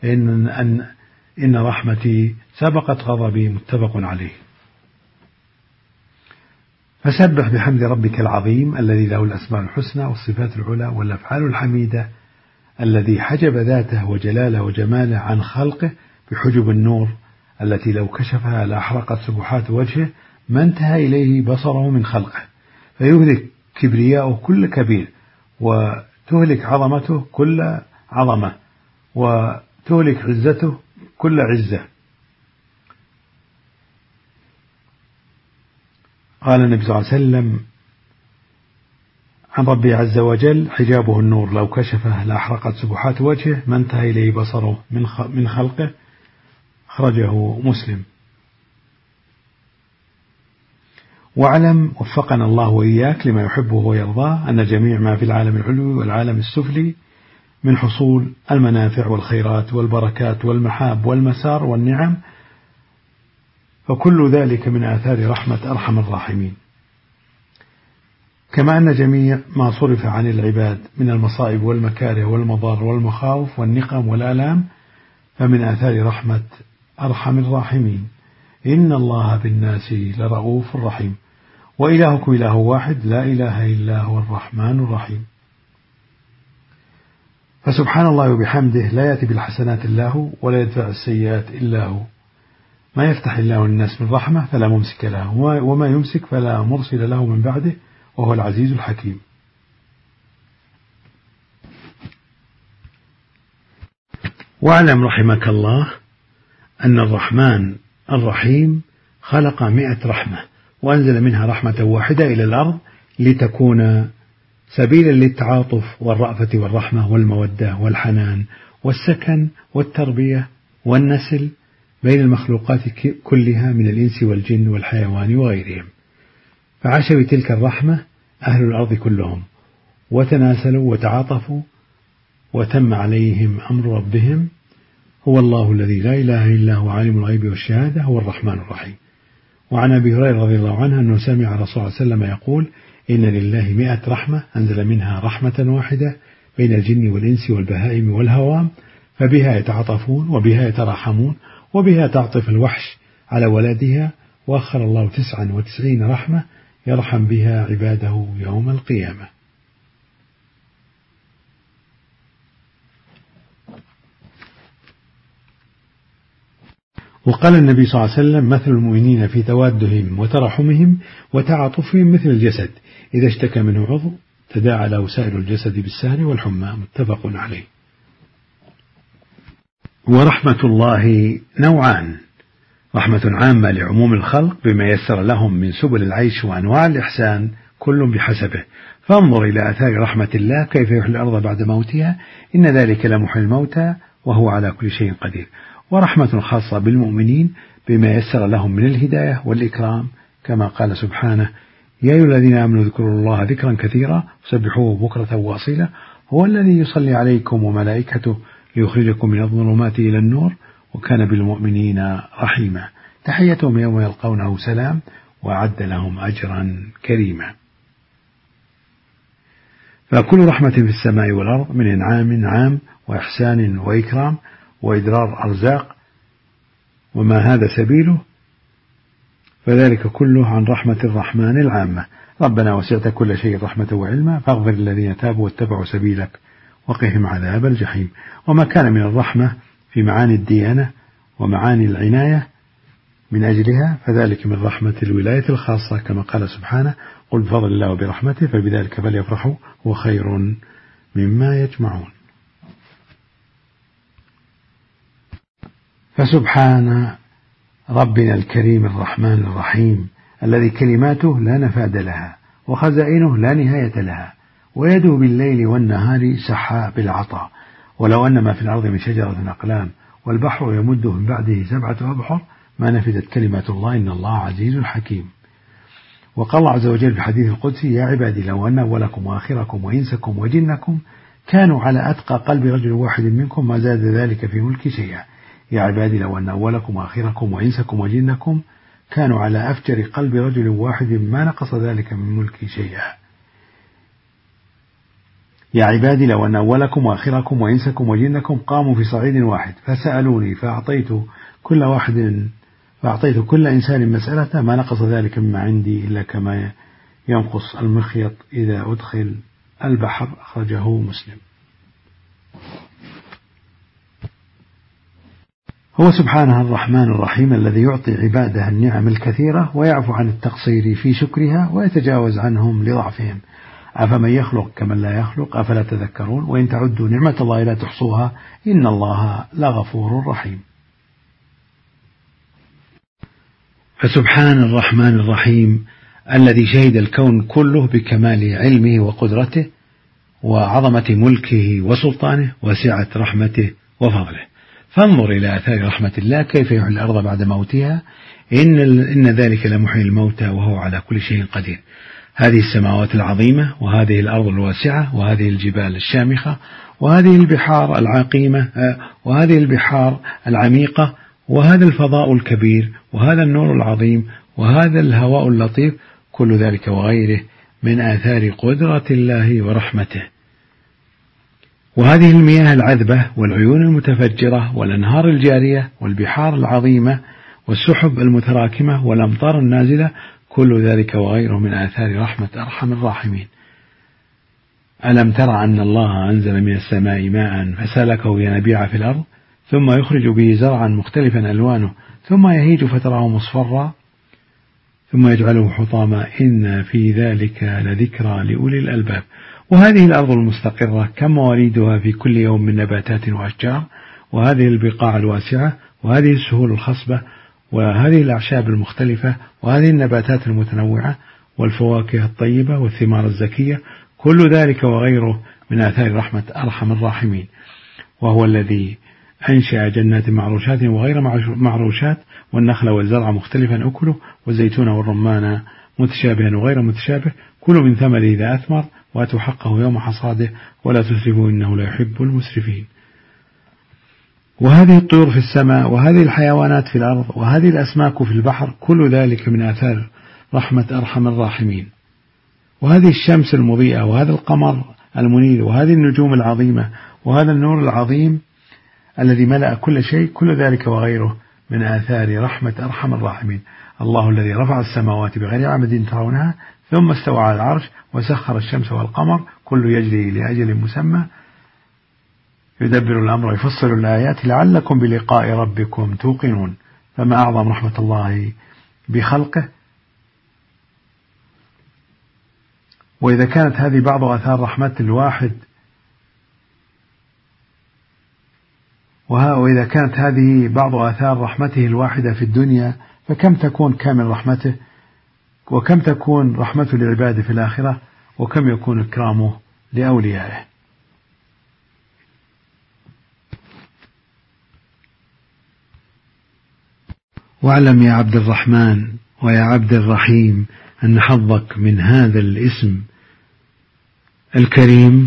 إن رحمتي سبقت غضبي. متفق عليه. فسبح بحمد ربك العظيم الذي له الأسماء الحسنى والصفات العلى والأفعال الحميدة، الذي حجب ذاته وجلاله وجماله عن خلقه بحجب النور التي لو كشفها لأحرقت سبحات وجهه ما انتهى إليه بصره من خلقه، فيهلك كبرياءه كل كبير، وتهلك عظمته كل عظمة، وتهلك عزته كل عزة. قال النبي صلى الله عليه وسلم عن ربي عز وجل: حجابه النور لو كشفه لأحرقت سبحات وجهه ما انتهى إليه بصره من خلقه. أخرجه مسلم. واعلم وفقنا الله وإياك لما يحبه ويرضاه أن جميع ما في العالم العلوي والعالم السفلي من حصول المنافع والخيرات والبركات والمحاب والمسار والنعم، فكل ذلك من آثار رحمة أرحم الراحمين. كما أن جميع ما صرف عن العباد من المصائب والمكاره والمضار والمخاوف والنقم والآلام فمن آثار رحمة أرحم الراحمين. إن الله بالناس لرؤوف رحيم. وإلهكم إله واحد لا إله إلا هو الرحمن الرحيم. فسبحان الله وبحمده لا يأتي بالحسنات إلا هو ولا يدفع السيئات إلا هو. ما يفتح الله للناس من رحمة فلا ممسك له، وما يمسك فلا مرسل له من بعده، وهو العزيز الحكيم. واعلم رحمك الله أن الرحمن الرحيم خلق 100 رحمة وأنزل منها رحمة واحدة إلى الأرض لتكون سبيلا للتعاطف والرأفة والرحمة والمودة والحنان والسكن والتربية والنسل بين المخلوقات كلها من الإنس والجن والحيوان وغيرهم. فعاش بتلك الرحمة أهل الأرض كلهم وتناسلوا وتعاطفوا وتم عليهم أمر ربهم. هو الله الذي لا إله إلا هو عالم الغيب والشهادة هو الرحمن الرحيم. وعن أبي هريرة رضي الله عنه أنه سمع الرسول صلى الله عليه وسلم يقول: إن لله 100 رحمة أنزل منها رحمة واحدة بين الجن والإنس والبهائم والهوام، فبها يتعاطفون وبها يتراحمون وبها تعطف الوحش على ولدها، وأخر الله 99 رحمة يرحم بها عباده يوم القيامة. وقال النبي صلى الله عليه وسلم: مثل المؤمنين في توادهم وترحمهم وتعاطفهم مثل الجسد إذا اشتكى منه عضو تداعى له سائر الجسد بالسهر والحمى. متفق عليه. ورحمة الله نوعان: رحمة عامة لعموم الخلق بما يسر لهم من سبل العيش وأنواع الإحسان كل بحسبه، فانظر إلى آثار رحمة الله كيف يحيي الأرض بعد موتها، إن ذلك لمحيي الموتى وهو على كل شيء قدير. ورحمة خاصة بالمؤمنين بما يسر لهم من الهداية والإكرام، كما قال سبحانه: يا أيها الذين آمنوا اذكروا الله ذكرا كثيرا وسبحوه بكرة وأصيلا هو الذي يصلي عليكم وملائكته ليخرجكم من الظلمات إلى النور وكان بالمؤمنين رحيما. تحيتهم يوم يلقونه سلام وأعد لهم أجرا كريما. فكل رحمة في السماء والأرض من إنعام عام وإحسان وإكرام وإدرار أرزاق وما هذا سبيله، فذلك كله عن رحمة الرحمن العامة. ربنا وسعت كل شيء رحمة وعلما فاغفر الذين تابوا واتبعوا سبيلك وقهم عذاب الجحيم. وما كان من الرحمة في معاني الديانة ومعاني العناية من أجلها فذلك من رحمة الولاية الخاصة، كما قال سبحانه: قل بفضل الله وبرحمته فبذلك فليفرحوا هو خير مما يجمعون. فسبحان ربنا الكريم الرحمن الرحيم الذي كلماته لا نفاد لها وخزائنه لا نهاية لها، ويده بالليل والنهار سحاب العطاء، ولو أن ما في الأرض من شجرة أقلام والبحر يمده من بعده 7 أبحر ما نفدت كلمات الله إن الله عزيز حكيم. وقال الله عز وجل في الحديث القدسي: يا عبادي لو أن أولكم وآخركم وإنسكم وجنكم كانوا على أتقى قلب رجل واحد منكم ما زاد ذلك في ملكي شيئا. يا عبادي لو أن أولكم وآخركم وإنسكم وجنكم كانوا على أفجر قلب رجل واحد ما نقص ذلك من ملكي شيئا. يا عبادي لو أن أولكم وآخركم وإنسكم وجنكم قاموا في صعيد واحد فسألوني فأعطيت كل إنسان مسألة ما نقص ذلك مما عندي إلا كما ينقص المخيط إذا أدخل البحر. أخرجه مسلم. هو سبحانه الرحمن الرحيم الذي يعطي عباده النعم الكثيرة ويعفو عن التقصير في شكرها ويتجاوز عنهم لضعفهم. أفمن يخلق كمن لا يخلق أفلا تذكرون وإن تعدوا نعمة الله لا تحصوها إن الله لغفور رحيم. فسبحان الرحمن الرحيم الذي شهد الكون كله بكمال علمه وقدرته وعظمة ملكه وسلطانه وسعة رحمته وفضله. فانظر إلى آثار رحمة الله كيف يحيي الأرض بعد موتها إن ذلك لمحيي الموتى وهو على كل شيء قدير. هذه السماوات العظيمة وهذه الأرض الواسعة وهذه الجبال الشامخة وهذه البحار العقيمة وهذه البحار العميقة وهذا الفضاء الكبير وهذا النور العظيم وهذا الهواء اللطيف، كل ذلك وغيره من آثار قدرة الله ورحمته. وهذه المياه العذبة والعيون المتفجرة والأنهار الجارية والبحار العظيمة والسحب المتراكمة والأمطار النازلة، كل ذلك وغيره من آثار رحمة أرحم الراحمين. ألم تر أن الله أنزل من السماء ماء فسلكه ينابيع في الأرض ثم يخرج به زرعا مختلفا ألوانه ثم يهيج فتراه مصفرا ثم يجعله حطاما إن في ذلك لذكرى لأولي الألباب. وهذه الأرض المستقرة كم مواليدها في كل يوم من نباتات وأشجار، وهذه البقاع الواسعة وهذه السهول الخصبة وهذه الأعشاب المختلفة وهذه النباتات المتنوعة والفواكه الطيبة والثمار الزكية، كل ذلك وغيره من آثار رحمة أرحم الراحمين. وهو الذي أنشأ جنات معروشات وغير معروشات والنخل والزرع مختلفا أكله والزيتون والرمان متشابها وغير متشابه، كلوا من ثمره إذا أثمر وآتوا حقه يوم حصاده ولا تسرفوا إنه لا يحب المسرفين. وهذه الطيور في السماء وهذه الحيوانات في الأرض وهذه الأسماك في البحر، كل ذلك من آثار رحمة أرحم الراحمين. وهذه الشمس المضيئة وهذا القمر المنير وهذه النجوم العظيمة وهذا النور العظيم الذي ملأ كل شيء، كل ذلك وغيره من آثار رحمة أرحم الراحمين. الله الذي رفع السماوات بغير عمد ترونها ثم استوى على العرش وسخر الشمس والقمر كل يجري لأجل مسمى يدبر الأمر يفصل الآيات لعلكم بلقاء ربكم توقنون. فما أعظم رحمة الله بخلقه. وإذا كانت هذه بعض آثار رحمة الواحد وإذا كانت هذه بعض آثار رحمته الواحدة في الدنيا فكم تكون كامل رحمته وكم تكون رحمته لعباده في الآخرة وكم يكون إكرامه لأوليائه. واعلم يا عبد الرحمن ويا عبد الرحيم أن حظك من هذا الاسم الكريم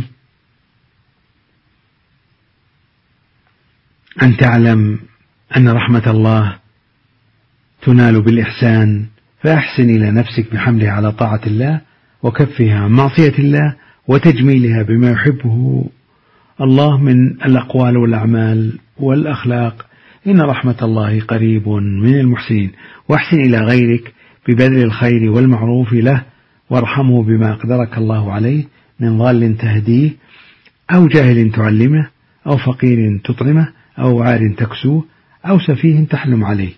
أن تعلم أن رحمة الله تنال بالإحسان، فأحسن إلى نفسك بحملها على طاعة الله وكفها عن معصية الله وتجميلها بما يحبه الله من الأقوال والأعمال والأخلاق. إن رحمة الله قريب من المحسنين. واحسن إلى غيرك ببذل الخير والمعروف له وارحمه بما أقدرك الله عليه من ضال تهديه أو جاهل تعلمه، أو فقير تطعمه، أو عار تكسوه، أو سفيه تحلم عليه.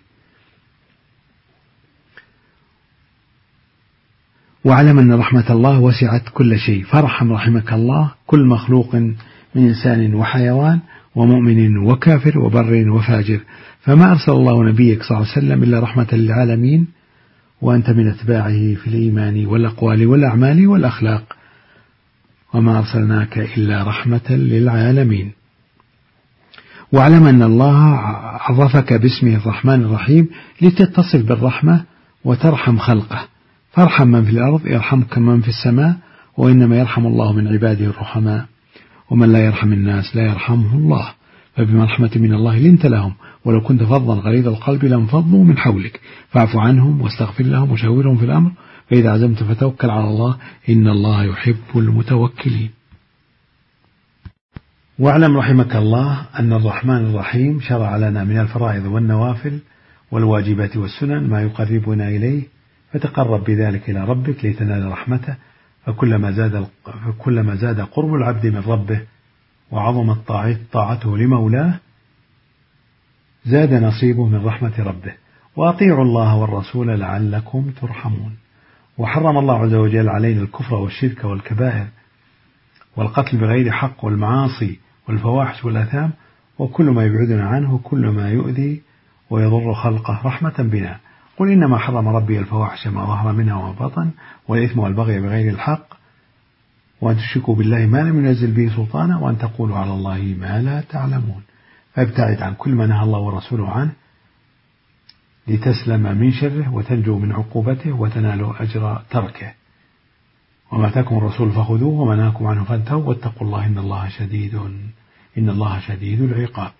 واعلم أن رحمة الله وسعت كل شيء، فارحم رحمك الله كل مخلوق من إنسان وحيوان ومؤمن وكافر وبر وفاجر، فما أرسل الله نبيك صلى الله عليه وسلم إلا رحمة للعالمين، وأنت من أتباعه في الإيمان والأقوال والأعمال والأخلاق، وما أرسلناك إلا رحمة للعالمين. واعلم أن الله عرفك باسمه الرحمن الرحيم لتتصف بالرحمة وترحم خلقه، فارحم من في الأرض يرحمك من في السماء، وإنما يرحم الله من عباده الرحماء، ومن لا يرحم الناس لا يرحمه الله، فبما رحمة من الله لنت لهم، ولو كنت فظا غليظ القلب لانفضوا من حولك، فاعف عنهم واستغفر لهم وشاورهم في الأمر، فإذا عزمت فتوكل على الله إن الله يحب المتوكلين. واعلم رحمك الله أن الرحمن الرحيم شرع لنا من الفرائض والنوافل والواجبات والسنن ما يقربنا إليه، فتقرب بذلك إلى ربك لتنال رحمته، فكلما زاد قرب العبد من ربه وعظمت طاعته لمولاه زاد نصيبه من رحمة ربه. وأطيعوا الله والرسول لعلكم ترحمون. وحرم الله عز وجل علينا الكفر والشرك والكبائر والقتل بغير حق والمعاصي والفواحش والآثام وكل ما يبعدنا عنه وكل ما يؤذي ويضر خلقه رحمة بنا. قل إنما حرم ربي الفواحش ما ظهر منها وما بطن والإثم والبغي بغير الحق وأن تشركوا بالله ما لم ينزل به سلطانا وأن تقولوا على الله ما لا تعلمون. فابتعد عن كل ما نهى الله ورسوله عنه لتسلم من شره وتنجو من عقوبته وتنال أجر تركه. وما أتاكم الرسول فخذوه وما نهاكم عنه فانتهوا واتقوا الله إن الله شديد العقاب.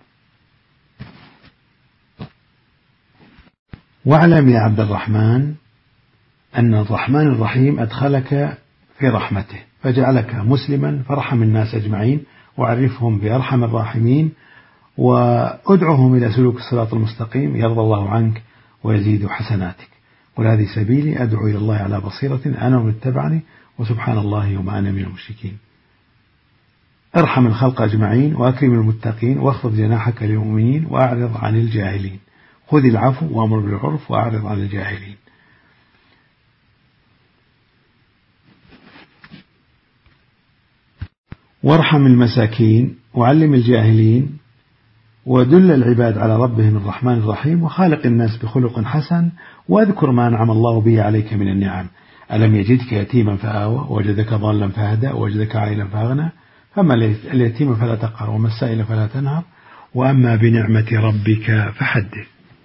واعلم يا عبد الرحمن أن الرحمن الرحيم أدخلك في رحمته فجعلك مسلما فرحم الناس أجمعين وعرفهم بأرحم الراحمين وادعهم إلى سلوك الصراط المستقيم يرضى الله عنك ويزيد حسناتك. قل هذه سبيلي أدعو إلى الله على بصيرة أنا ومن اتبعني وسبحان الله وما أنا من المشركين. ارحم الخلق أجمعين وأكرم المتقين واخفض جناحك للمؤمنين وأعرض عن الجاهلين. خذ العفو وأمر بالعرف وأعرض عن الجاهلين. وارحم المساكين وعلم الجاهلين ودل العباد على ربهم الرحمن الرحيم وخالق الناس بخلق حسن واذكر ما أنعم الله به عليك من النعم. ألم يجدك يتيما فآوى ووجدك ضالا فهدى ووجدك عائلا فأغنى فأما اليتيم فلا تقهر وما السائل فلا تنهر وأما بنعمة ربك فحدث.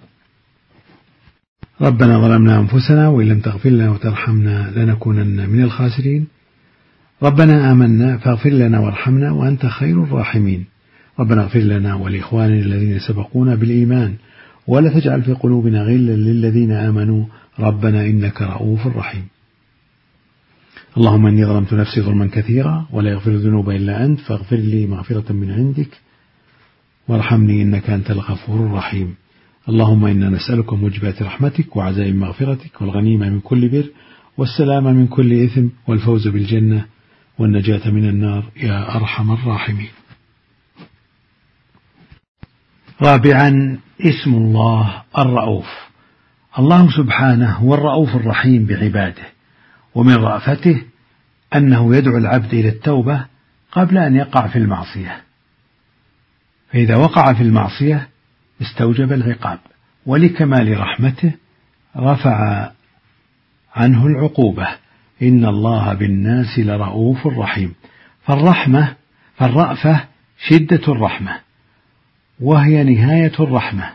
ربنا ظلمنا أنفسنا وإن لم تغفر لنا وترحمنا لنكونن من الخاسرين. ربنا آمنا فاغفر لنا وارحمنا وأنت خير الراحمين. ربنا اغفر لنا ولإخواننا الذين سبقونا بالإيمان ولا تجعل في قلوبنا غلا للذين آمنوا ربنا إنك رؤوف رحيم. اللهم إني ظلمت نفسي ظلما كثيرا ولا يغفر الذنوب إلا أنت فاغفر لي مغفرة من عندك وارحمني إنك أنت الغفور الرحيم. اللهم إنا نسألك موجبات رحمتك وعزائم مغفرتك والغنيمة من كل بر والسلامة من كل إثم والفوز بالجنة والنجاة من النار يا أرحم الراحمين. رابعا اسم الله الرؤوف. الله سبحانه هو الرؤوف الرحيم بعباده ومن رأفته أنه يدعو العبد إلى التوبة قبل أن يقع في المعصية، فإذا وقع في المعصية استوجب العقاب ولكمال رحمته رفع عنه العقوبة. إن الله بالناس لرؤوف رحيم. فالرأفة شدة الرحمة وهي نهاية الرحمة،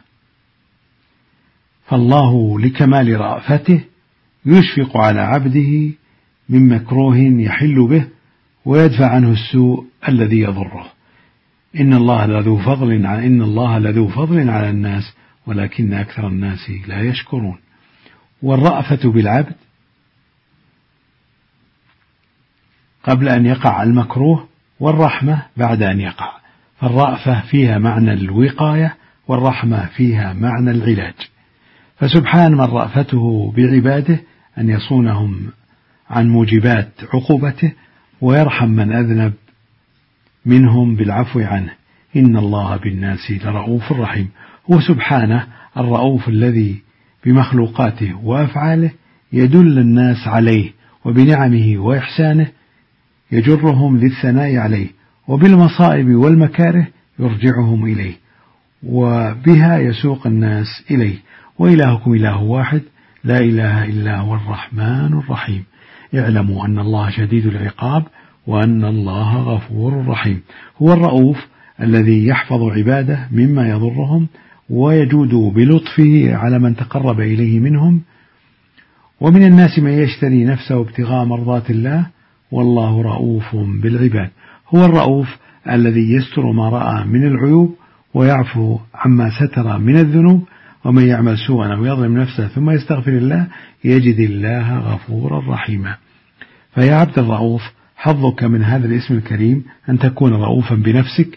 فالله لكمال رأفته يشفق على عبده من مكروه يحل به ويدفع عنه السوء الذي يضره. إن الله لذو فضل على الناس ولكن أكثر الناس لا يشكرون. والرأفة بالعبد قبل أن يقع المكروه والرحمة بعد أن يقع، فالرأفة فيها معنى الوقاية والرحمة فيها معنى العلاج. فسبحان من رأفته بعباده أن يصونهم عن موجبات عقوبته ويرحم من أذنب منهم بالعفو عنه، إن الله بالناس لرؤوف رحيم. هو سبحانه الرؤوف الذي بمخلوقاته وأفعاله يدل الناس عليه، وبنعمه وإحسانه يجرهم للثناء عليه، وبالمصائب والمكاره يرجعهم إليه، وبها يسوق الناس إليه. وإلهكم إله واحد لا إله إلا هو الرحمن الرحيم. اعلموا أن الله شديد العقاب وأن الله غفور رحيم. هو الرؤوف الذي يحفظ عباده مما يضرهم، ويجود بلطفه على من تقرب إليه منهم. ومن الناس من يشتري نفسه ابتغاء مرضات الله والله رؤوف بالعباد. هو الرؤوف الذي يستر ما رأى من العيوب ويعفو عما ستر من الذنوب، ومن يعمل سوءا أو يظلم نفسه ثم يستغفر الله يجد الله غفورا رحيما. فيا عبد الرؤوف، حظك من هذا الاسم الكريم أن تكون رؤوفا بنفسك،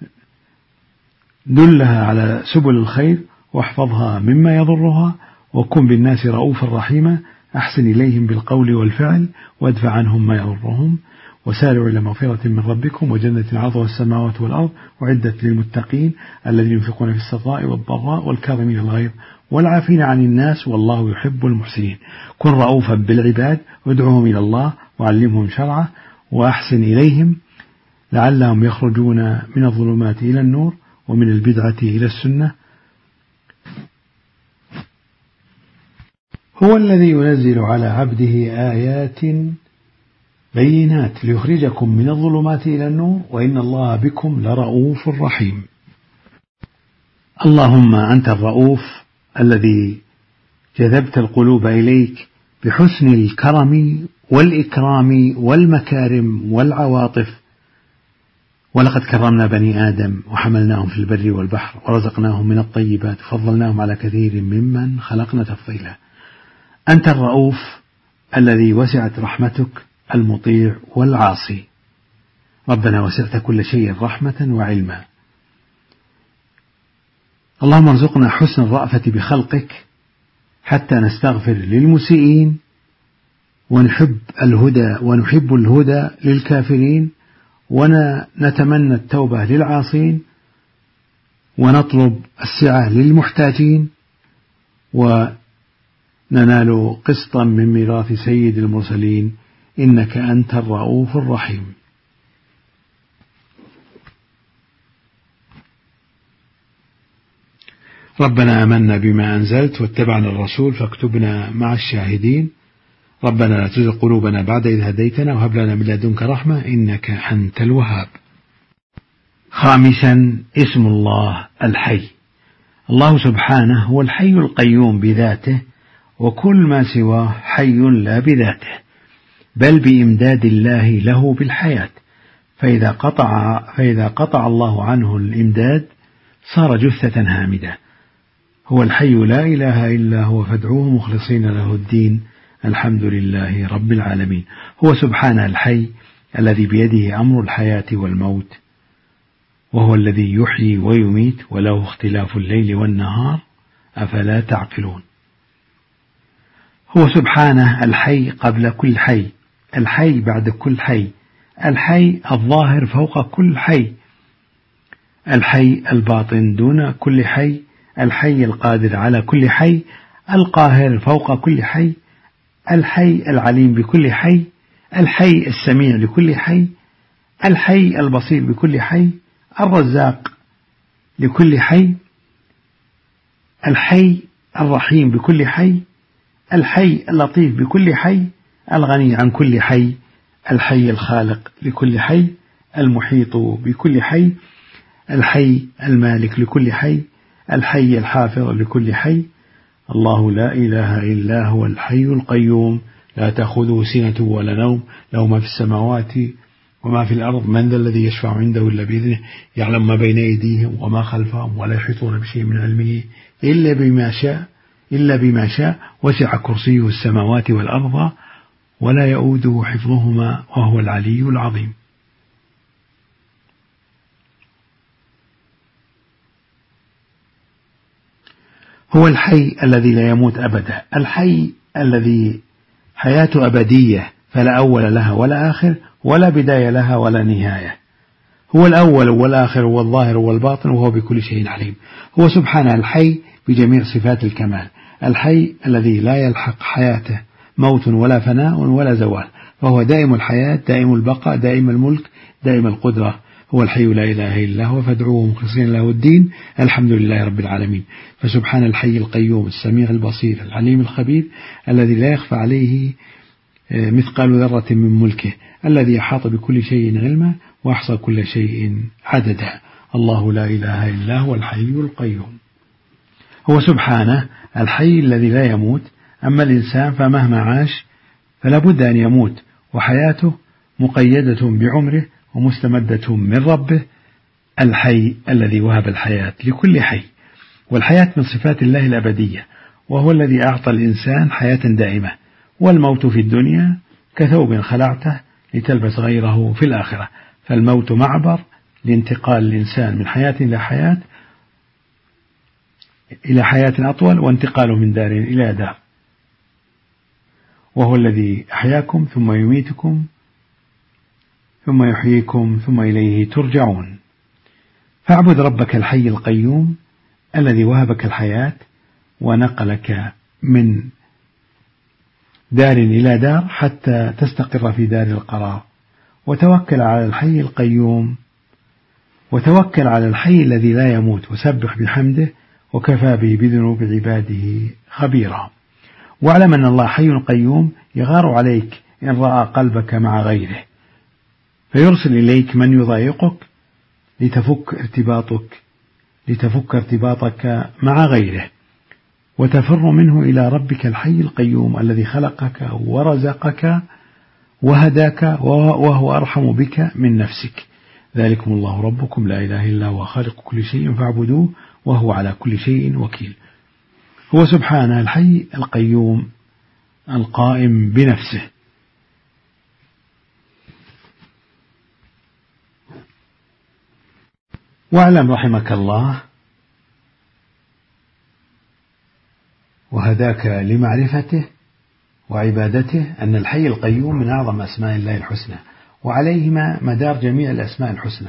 دلها على سبل الخير واحفظها مما يضرها، وكن بالناس رؤوفا رحيما، أحسن إليهم بالقول والفعل وادفع عنهم ما يضرهم، وسارعوا إلى مغفرة من ربكم وجنة عرضها السماوات والأرض وعدت للمتقين الذين ينفقون في السراء والضراء والكاظمين الغيظ والعافين عن الناس والله يحب المحسنين. كن رؤوفا بالعباد وادعوهم إلى الله وعلمهم شرعه وأحسن إليهم لعلهم يخرجون من الظلمات إلى النور ومن البدعة إلى السنة. هو الذي ينزل على عبده آيات بينات ليخرجكم من الظلمات إلى النور وإن الله بكم لرؤوف رحيم. اللهم أنت الرؤوف الذي جذبت القلوب إليك بحسن الكرم والإكرام والمكارم والعواطف، ولقد كرمنا بني آدم وحملناهم في البر والبحر ورزقناهم من الطيبات وفضلناهم على كثير ممن خلقنا تفضيلا. أنت الرؤوف الذي وسعت رحمتك المطيع والعاصي. ربنا وسعت كل شيء رحمة وعلما. اللهم ارزقنا حسن الرأفة بخلقك حتى نستغفر للمسيئين ونحب الهدى للكافرين، ونتمنى التوبة للعاصين، ونطلب السعة للمحتاجين، وننال قسطا من ميراث سيد المرسلين، إنك أنت الرؤوف الرحيم. ربنا آمنا بما أنزلت واتبعنا الرسول فاكتبنا مع الشاهدين. ربنا لا تزغ قلوبنا بعد إذ هديتنا وهب لنا من لدنك رحمة إنك أنت الوهاب. خامسا، اسم الله الحي. الله سبحانه هو الحي القيوم بذاته، وكل ما سواه حي لا بذاته، بل بإمداد الله له بالحياة، فإذا قطع الله عنه الإمداد صار جثة هامدة. هو الحي لا إله إلا هو فادعوه مخلصين له الدين الحمد لله رب العالمين. هو سبحانه الحي الذي بيده أمر الحياة والموت، وهو الذي يحيي ويميت وله اختلاف الليل والنهار، أفلا تعقلون. هو سبحانه الحي قبل كل حي، الحي بعد كل حي، الحي الظاهر فوق كل حي، الحي الباطن دون كل حي، الحي القادر على كل حي، القاهر فوق كل حي، الحي العليم بكل حي، الحي السميع لكل حي، الحي البصير بكل حي، الرزاق لكل حي، الحي الرحيم بكل حي، الحي اللطيف بكل حي، الغني عن كل حي، الحي الخالق لكل حي، المحيط بكل حي، الحي المالك لكل حي، الحي الحافظ لكل حي. الله لا إله إلا هو الحي القيوم لا تأخذه سنة ولا نوم، له ما في السماوات وما في الأرض، من ذا الذي يشفع عنده إلا بإذنه، يعلم ما بين أيديهم وما خلفهم ولا يحيطون بشيء من علمه إلا بما شاء وسع كرسيه السماوات والأرض ولا يؤوده حفظهما وهو العلي العظيم. هو الحي الذي لا يموت أبدا، الحي الذي حياته أبدية فلا أول لها ولا آخر ولا بداية لها ولا نهاية. هو الأول والآخر والظاهر والباطن، وهو بكل شيء عليم. هو سبحانه الحي بجميع صفات الكمال، الحي الذي لا يلحق حياته موت ولا فناء ولا زوال، فهو دائم الحياة، دائم البقاء، دائم الملك، دائم القدرة. هو الحي لا إله إلا هو فادعوه مخلصين له الدين، الحمد لله رب العالمين. فسبحان الحي القيوم السميع البصير العليم الخبير، الذي لا يخفى عليه مثقال ذرة من ملكه، الذي أحاط بكل شيء علما وأحصى كل شيء عددا. الله لا إله إلا هو الحي القيوم. هو سبحانه الحي الذي لا يموت. أما الإنسان فمهما عاش فلا بد أن يموت، وحياته مقيدة بعمره ومستمدة من ربه، الحي الذي وهب الحياة لكل حي، والحياة من صفات الله الأبدية، وهو الذي أعطى الإنسان حياة دائمة. والموت في الدنيا كثوب خلعته لتلبس غيره في الآخرة، فالموت معبر لانتقال الإنسان من حياة إلى حياة أطول، وانتقاله من دار إلى دار. وهو الذي أحياكم ثم يميتكم ثم يحييكم ثم إليه ترجعون. فاعبد ربك الحي القيوم الذي وهبك الحياة ونقلك من دار إلى دار حتى تستقر في دار القرار، وتوكل على الحي القيوم، وتوكل على الحي الذي لا يموت، وسبح بحمده وكفى به بذنوب عباده خبيرا. واعلم أن الله حي قيوم يغار عليك إن رأى قلبك مع غيره، فيرسل إليك من يضايقك لتفك ارتباطك مع غيره، وتفر منه إلى ربك الحي القيوم الذي خلقك ورزقك وهداك، وهو أرحم بك من نفسك. ذلكم الله ربكم لا إله إلا هو خالق كل شيء فاعبدوه وهو على كل شيء وكيل. هو سبحانه الحي القيوم القائم بنفسه. واعلم رحمك الله وهداك لمعرفته وعبادته أن الحي القيوم من أعظم أسماء الله الحسنى، وعليهما مدار جميع الأسماء الحسنى،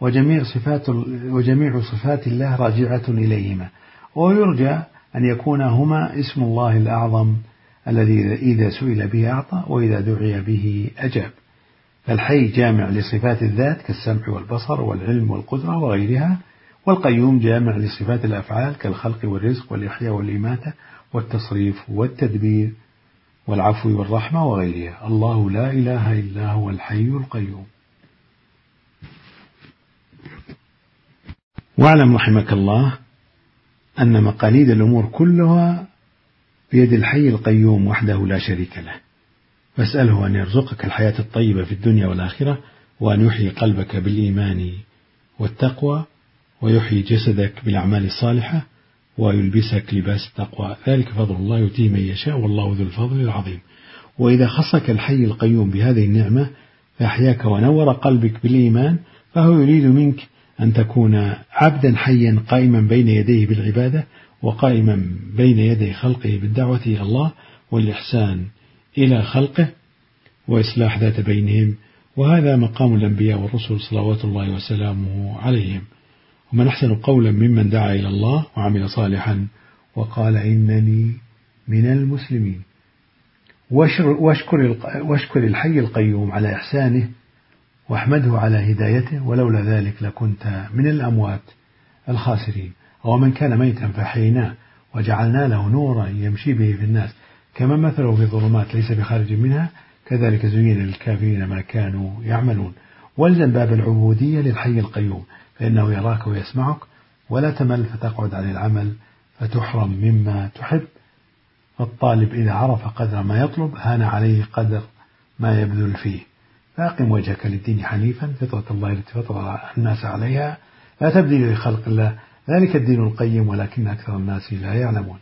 وجميع صفات الله راجعة إليهما، ويرجى أن يكون هما اسم الله الأعظم الذي إذا سئل به أعطى وإذا دعي به أجاب. فالحي جامع لصفات الذات كالسمع والبصر والعلم والقدرة وغيرها، والقيوم جامع لصفات الأفعال كالخلق والرزق والإحياء والإماتة والتصريف والتدبير والعفو والرحمة وغيرها. الله لا إله إلا هو الحي القيوم. واعلم رحمك الله أن مقاليد الأمور كلها بيد الحي القيوم وحده لا شريك له، فاسأله أن يرزقك الحياة الطيبة في الدنيا والآخرة، وأن يحيي قلبك بالإيمان والتقوى، ويحيي جسدك بالأعمال الصالحة، ويلبسك لباس التقوى. ذلك فضل الله يؤتيه من يشاء والله ذو الفضل العظيم. وإذا خصك الحي القيوم بهذه النعمة فأحياك ونور قلبك بالإيمان، فهو يريد منك أن تكون عبدا حيا قائما بين يديه بالعبادة، وقائما بين يدي خلقه بالدعوة إلى الله والإحسان إلى خلقه وإصلاح ذات بينهم. وهذا مقام الأنبياء والرسل صلوات الله وسلامه عليهم. ومن أحسن قولا ممن دعا إلى الله وعمل صالحا وقال إنني من المسلمين. واشكر الحي القيوم على إحسانه، واحمده على هدايته، ولولا ذلك لكنت من الأموات الخاسرين. ومن كان ميتا فحيناه وجعلنا له نورا يمشي به في الناس كما مثله في الظلمات ليس بخارج منها كذلك زين للكافرين ما كانوا يعملون. والزم باب العبودية للحي القيوم، فإنه يراك ويسمعك، ولا تمل فتقعد عن العمل فتحرم مما تحب. فالطالب إذا عرف قدر ما يطلب هان عليه قدر ما يبذل فيه. فأقم وجهك للدين حنيفا فطرة الله التي فطر الناس عليها لا تبديل لخلق الله ذلك الدين القيم ولكن أكثر الناس لا يعلمون.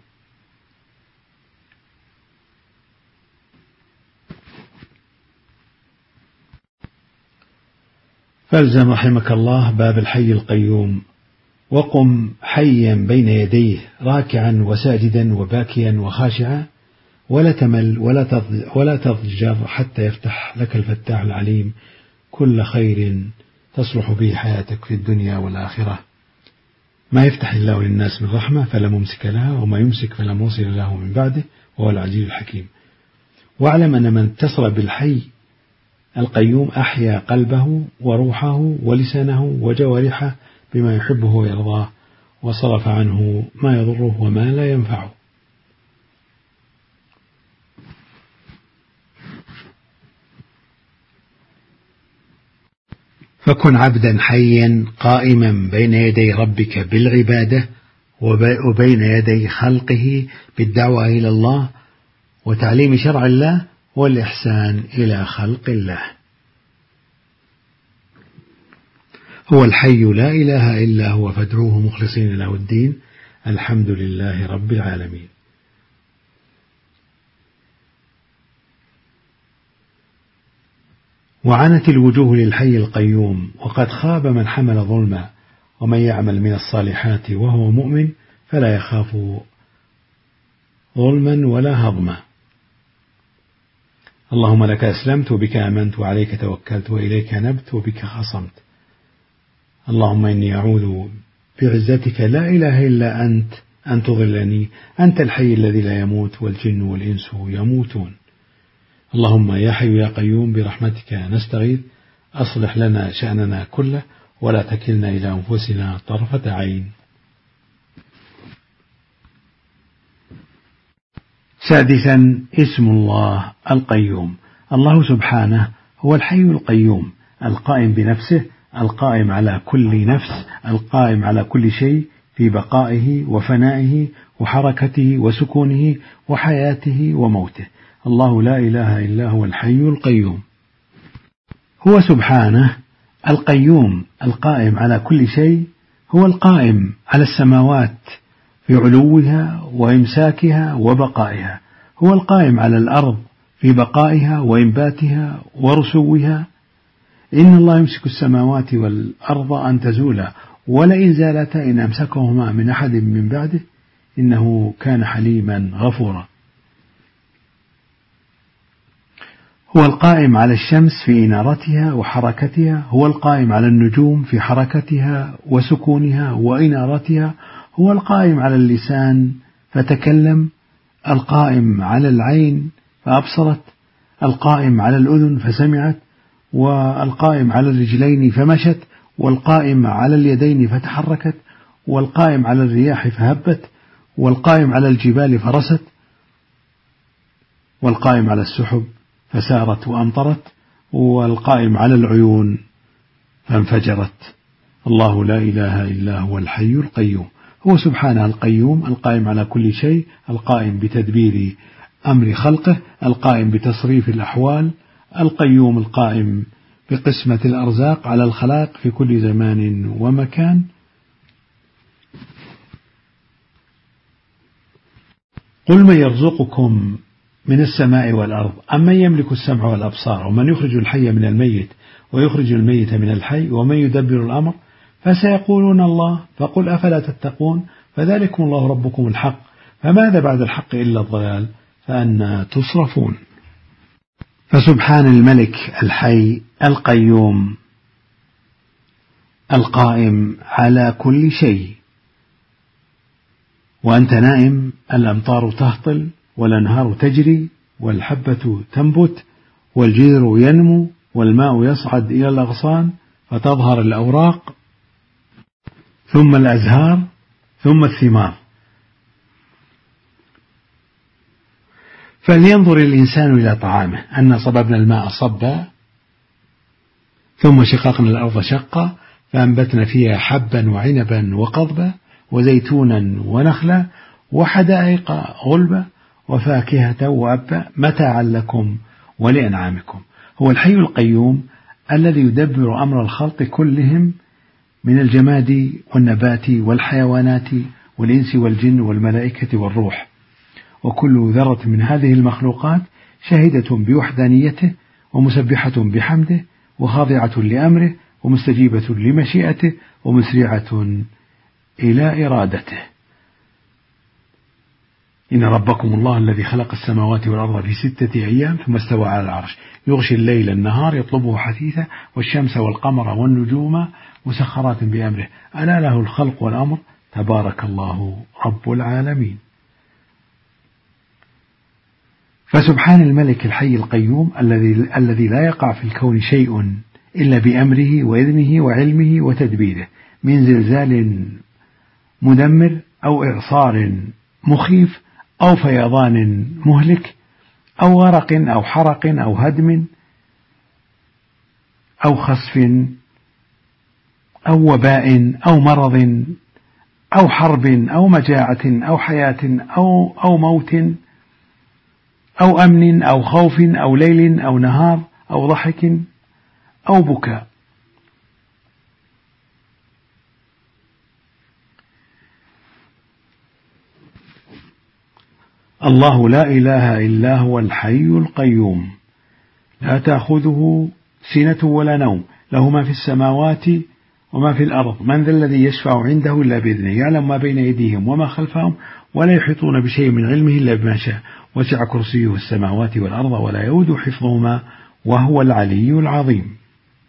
فالزم رحمك الله باب الحي القيوم، وقم حيا بين يديه راكعا وساجدا وباكيا وخاشعا، ولا تمل ولا تضجر حتى يفتح لك الفتاح العليم كل خير تصلح به حياتك في الدنيا والآخرة. ما يفتح الله للناس من رحمة فلا ممسك لها، وما يمسك فلا مرسل له من بعده، وهو العزيز الحكيم. واعلم أن من اتصل بالحي القيوم أحيا قلبه وروحه ولسانه وجوارحه بما يحبه ويرضاه، وصرف عنه ما يضره وما لا ينفعه. فكن عبدا حيا قائما بين يدي ربك بالعبادة، وبين يدي خلقه بالدعوة إلى الله وتعليم شرع الله والإحسان إلى خلق الله. هو الحي لا إله إلا هو فادعوه مخلصين له الدين، الحمد لله رب العالمين. وعنت الوجوه للحي القيوم، وقد خاب من حمل ظلما، ومن يعمل من الصالحات وهو مؤمن فلا يخاف ظلما ولا هضما. اللهم لك أسلمت وبك آمنت وعليك توكلت وإليك نبت وبك خصمت. اللهم إني أعوذ بعزتك لا إله إلا أنت أن تضلني، أنت الحي الذي لا يموت والجن والإنس يموتون. اللهم يا حي يا قيوم برحمتك نستغيث، أصلح لنا شأننا كله ولا تكلنا إلى أنفسنا طرفة عين. سادسا، اسم الله القيوم. الله سبحانه هو الحي القيوم القائم بنفسه، القائم على كل نفس، القائم على كل شيء في بقائه وفنائه وحركته وسكونه وحياته وموته. الله لا إله إلا هو الحي القيوم. هو سبحانه القيوم القائم على كل شيء، هو القائم على السماوات في علوها وإمساكها وبقائها، هو القائم على الأرض في بقائها وإنباتها ورسوها. إن الله يمسك السماوات والأرض أن تزولا، ولئن زالتا إن أمسكهما من أحد من بعده إنه كان حليما غفورا. هو القائم على الشمس في إنارتها وحركتها، هو القائم على النجوم في حركتها وسكونها وإنارتها، هو القائم على اللسان فتكلم، القائم على العين فأبصرت، القائم على الأذن فسمعت، والقائم على الرجلين فمشت، والقائم على اليدين فتحركت، والقائم على الرياح فهبت، والقائم على الجبال فرست، والقائم على السحب فسارت وأمطرت، والقائم على العيون فانفجرت. الله لا إله إلا هو الحي القيوم. هو سبحانه القيوم القائم على كل شيء، القائم بتدبير أمر خلقه، القائم بتصريف الأحوال، القيوم القائم بقسمة الأرزاق على الخلائق في كل زمان ومكان. قل من يرزقكم من السماء والأرض أمن يملك السمع والأبصار ومن يخرج الحي من الميت ويخرج الميت من الحي ومن يدبر الأمر فسيقولون الله فقل أفلا تتقون فذلكم الله ربكم الحق فماذا بعد الحق إلا الضلال فأنى تصرفون. فسبحان الملك الحي القيوم القائم على كل شيء. وأنت نائم الأمطار تهطل والأنهار تجري والحبة تنبت والجذر ينمو والماء يصعد إلى الأغصان فتظهر الأوراق ثم الأزهار ثم الثمار. فلينظر الإنسان إلى طعامه أن صببنا الماء صبا ثم شققنا الأرض شقا فأنبتنا فيها حبا وعنبا وقضبا وزيتونا ونخلا وحدائق غلبا وفاكهة وأبا متاعا لكم ولأنعامكم. هو الحي القيوم الذي يدبر أمر الخلق كلهم من الجماد والنبات والحيوانات والإنس والجن والملائكة والروح، وكل ذرة من هذه المخلوقات شاهدة بوحدانيته ومسبحة بحمده وخاضعة لأمره ومستجيبة لمشيئته ومسرعة إلى إرادته. إن ربكم الله الذي خلق السماوات والأرض في 6 أيام ثم استوى على العرش يغشي الليل النهار يطلبه حثيثا والشمس والقمر والنجوم مسخرات بأمره ألا له الخلق والأمر تبارك الله رب العالمين. فسبحان الملك الحي القيوم الذي لا يقع في الكون شيء إلا بأمره وإذنه وعلمه وتدبيره، من زلزال مدمر أو إعصار مخيف أو فيضان مهلك أو غرق أو حرق أو هدم أو خسف أو وباء أو مرض أو حرب أو مجاعة أو حياة أو موت أو أمن أو خوف أو ليل أو نهار أو ضحك أو بكاء. الله لا إله إلا هو الحي القيوم لا تأخذه سنة ولا نوم له ما في السماوات وما في الأرض من ذا الذي يشفع عنده إلا بإذنه يعلم ما بين أيديهم وما خلفهم ولا يحيطون بشيء من علمه إلا بما شاء وسع كرسيه السماوات والأرض ولا يؤوده حفظهما وهو العلي العظيم.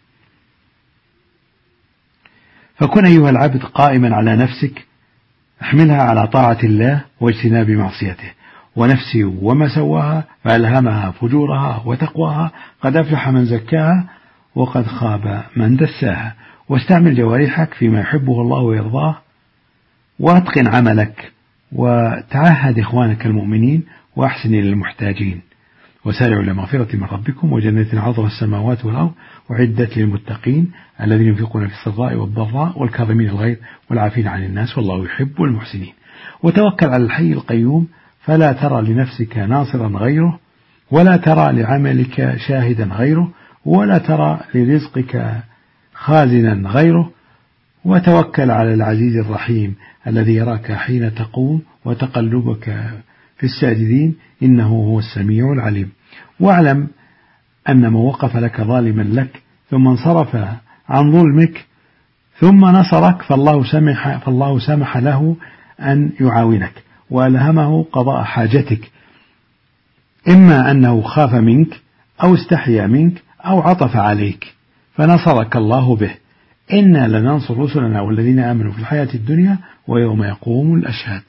فكن أيها العبد قائما على نفسك احملها على طاعة الله واجتناب معصيته، ونفسي وما سواها فألهمها فجورها وتقواها قد أفلح من زكاها وقد خاب من دساها. واستعمل جوارحك فيما يحبه الله ويرضاه واتقن عملك وتعهد إخوانك المؤمنين وأحسن للمحتاجين وسارعوا إلى مغفرة من ربكم وجنة عرضها السماوات والأرض وعدت للمتقين الذين ينفقون في السراء والضراء والكاظمين الغيظ والعافين عن الناس والله يحب المحسنين. وتوكل على الحي القيوم فلا ترى لنفسك ناصرا غيره ولا ترى لعملك شاهدا غيره ولا ترى لرزقك خازنا غيره. وتوكل على العزيز الرحيم الذي يراك حين تقوم وتقلبك في الساجدين إنه هو السميع العليم. واعلم أن من وقف لك ظالما لك ثم انصرف عن ظلمك ثم نصرك فالله سمح له أن يعاونك وألهمه قضاء حاجتك، إما أنه خاف منك أو استحيا منك أو عطف عليك فنصرك الله به. إنا لننصر رسلنا والذين آمنوا في الحياة الدنيا ويوم يقوم الأشهاد.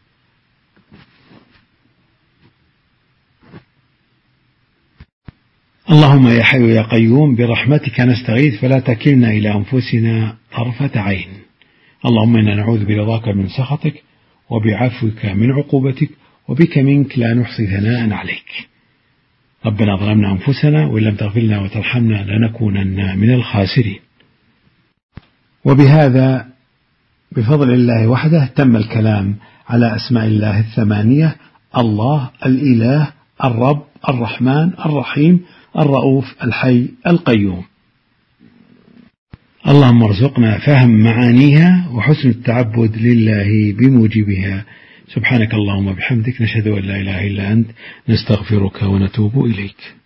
اللهم يا حي يا قيوم برحمتك نستغيث فلا تكلنا إلى أنفسنا طرفة عين. اللهم إنا نعوذ برضاك من سخطك وبعفوك من عقوبتك وبك منك لا نحصي ثناء عليك. ربنا ظلمنا أنفسنا وإن لم تغفر لنا وترحمنا لنكونن من الخاسرين. وبهذا بفضل الله وحده تم الكلام على أسماء الله الثمانية: الله، الإله، الرب، الرحمن، الرحيم، الرؤوف، الحي، القيوم. اللهم ارزقنا فهم معانيها وحسن التعبد لله بموجبها. سبحانك اللهم وبحمدك نشهد أن لا إله إلا أنت نستغفرك ونتوب إليك.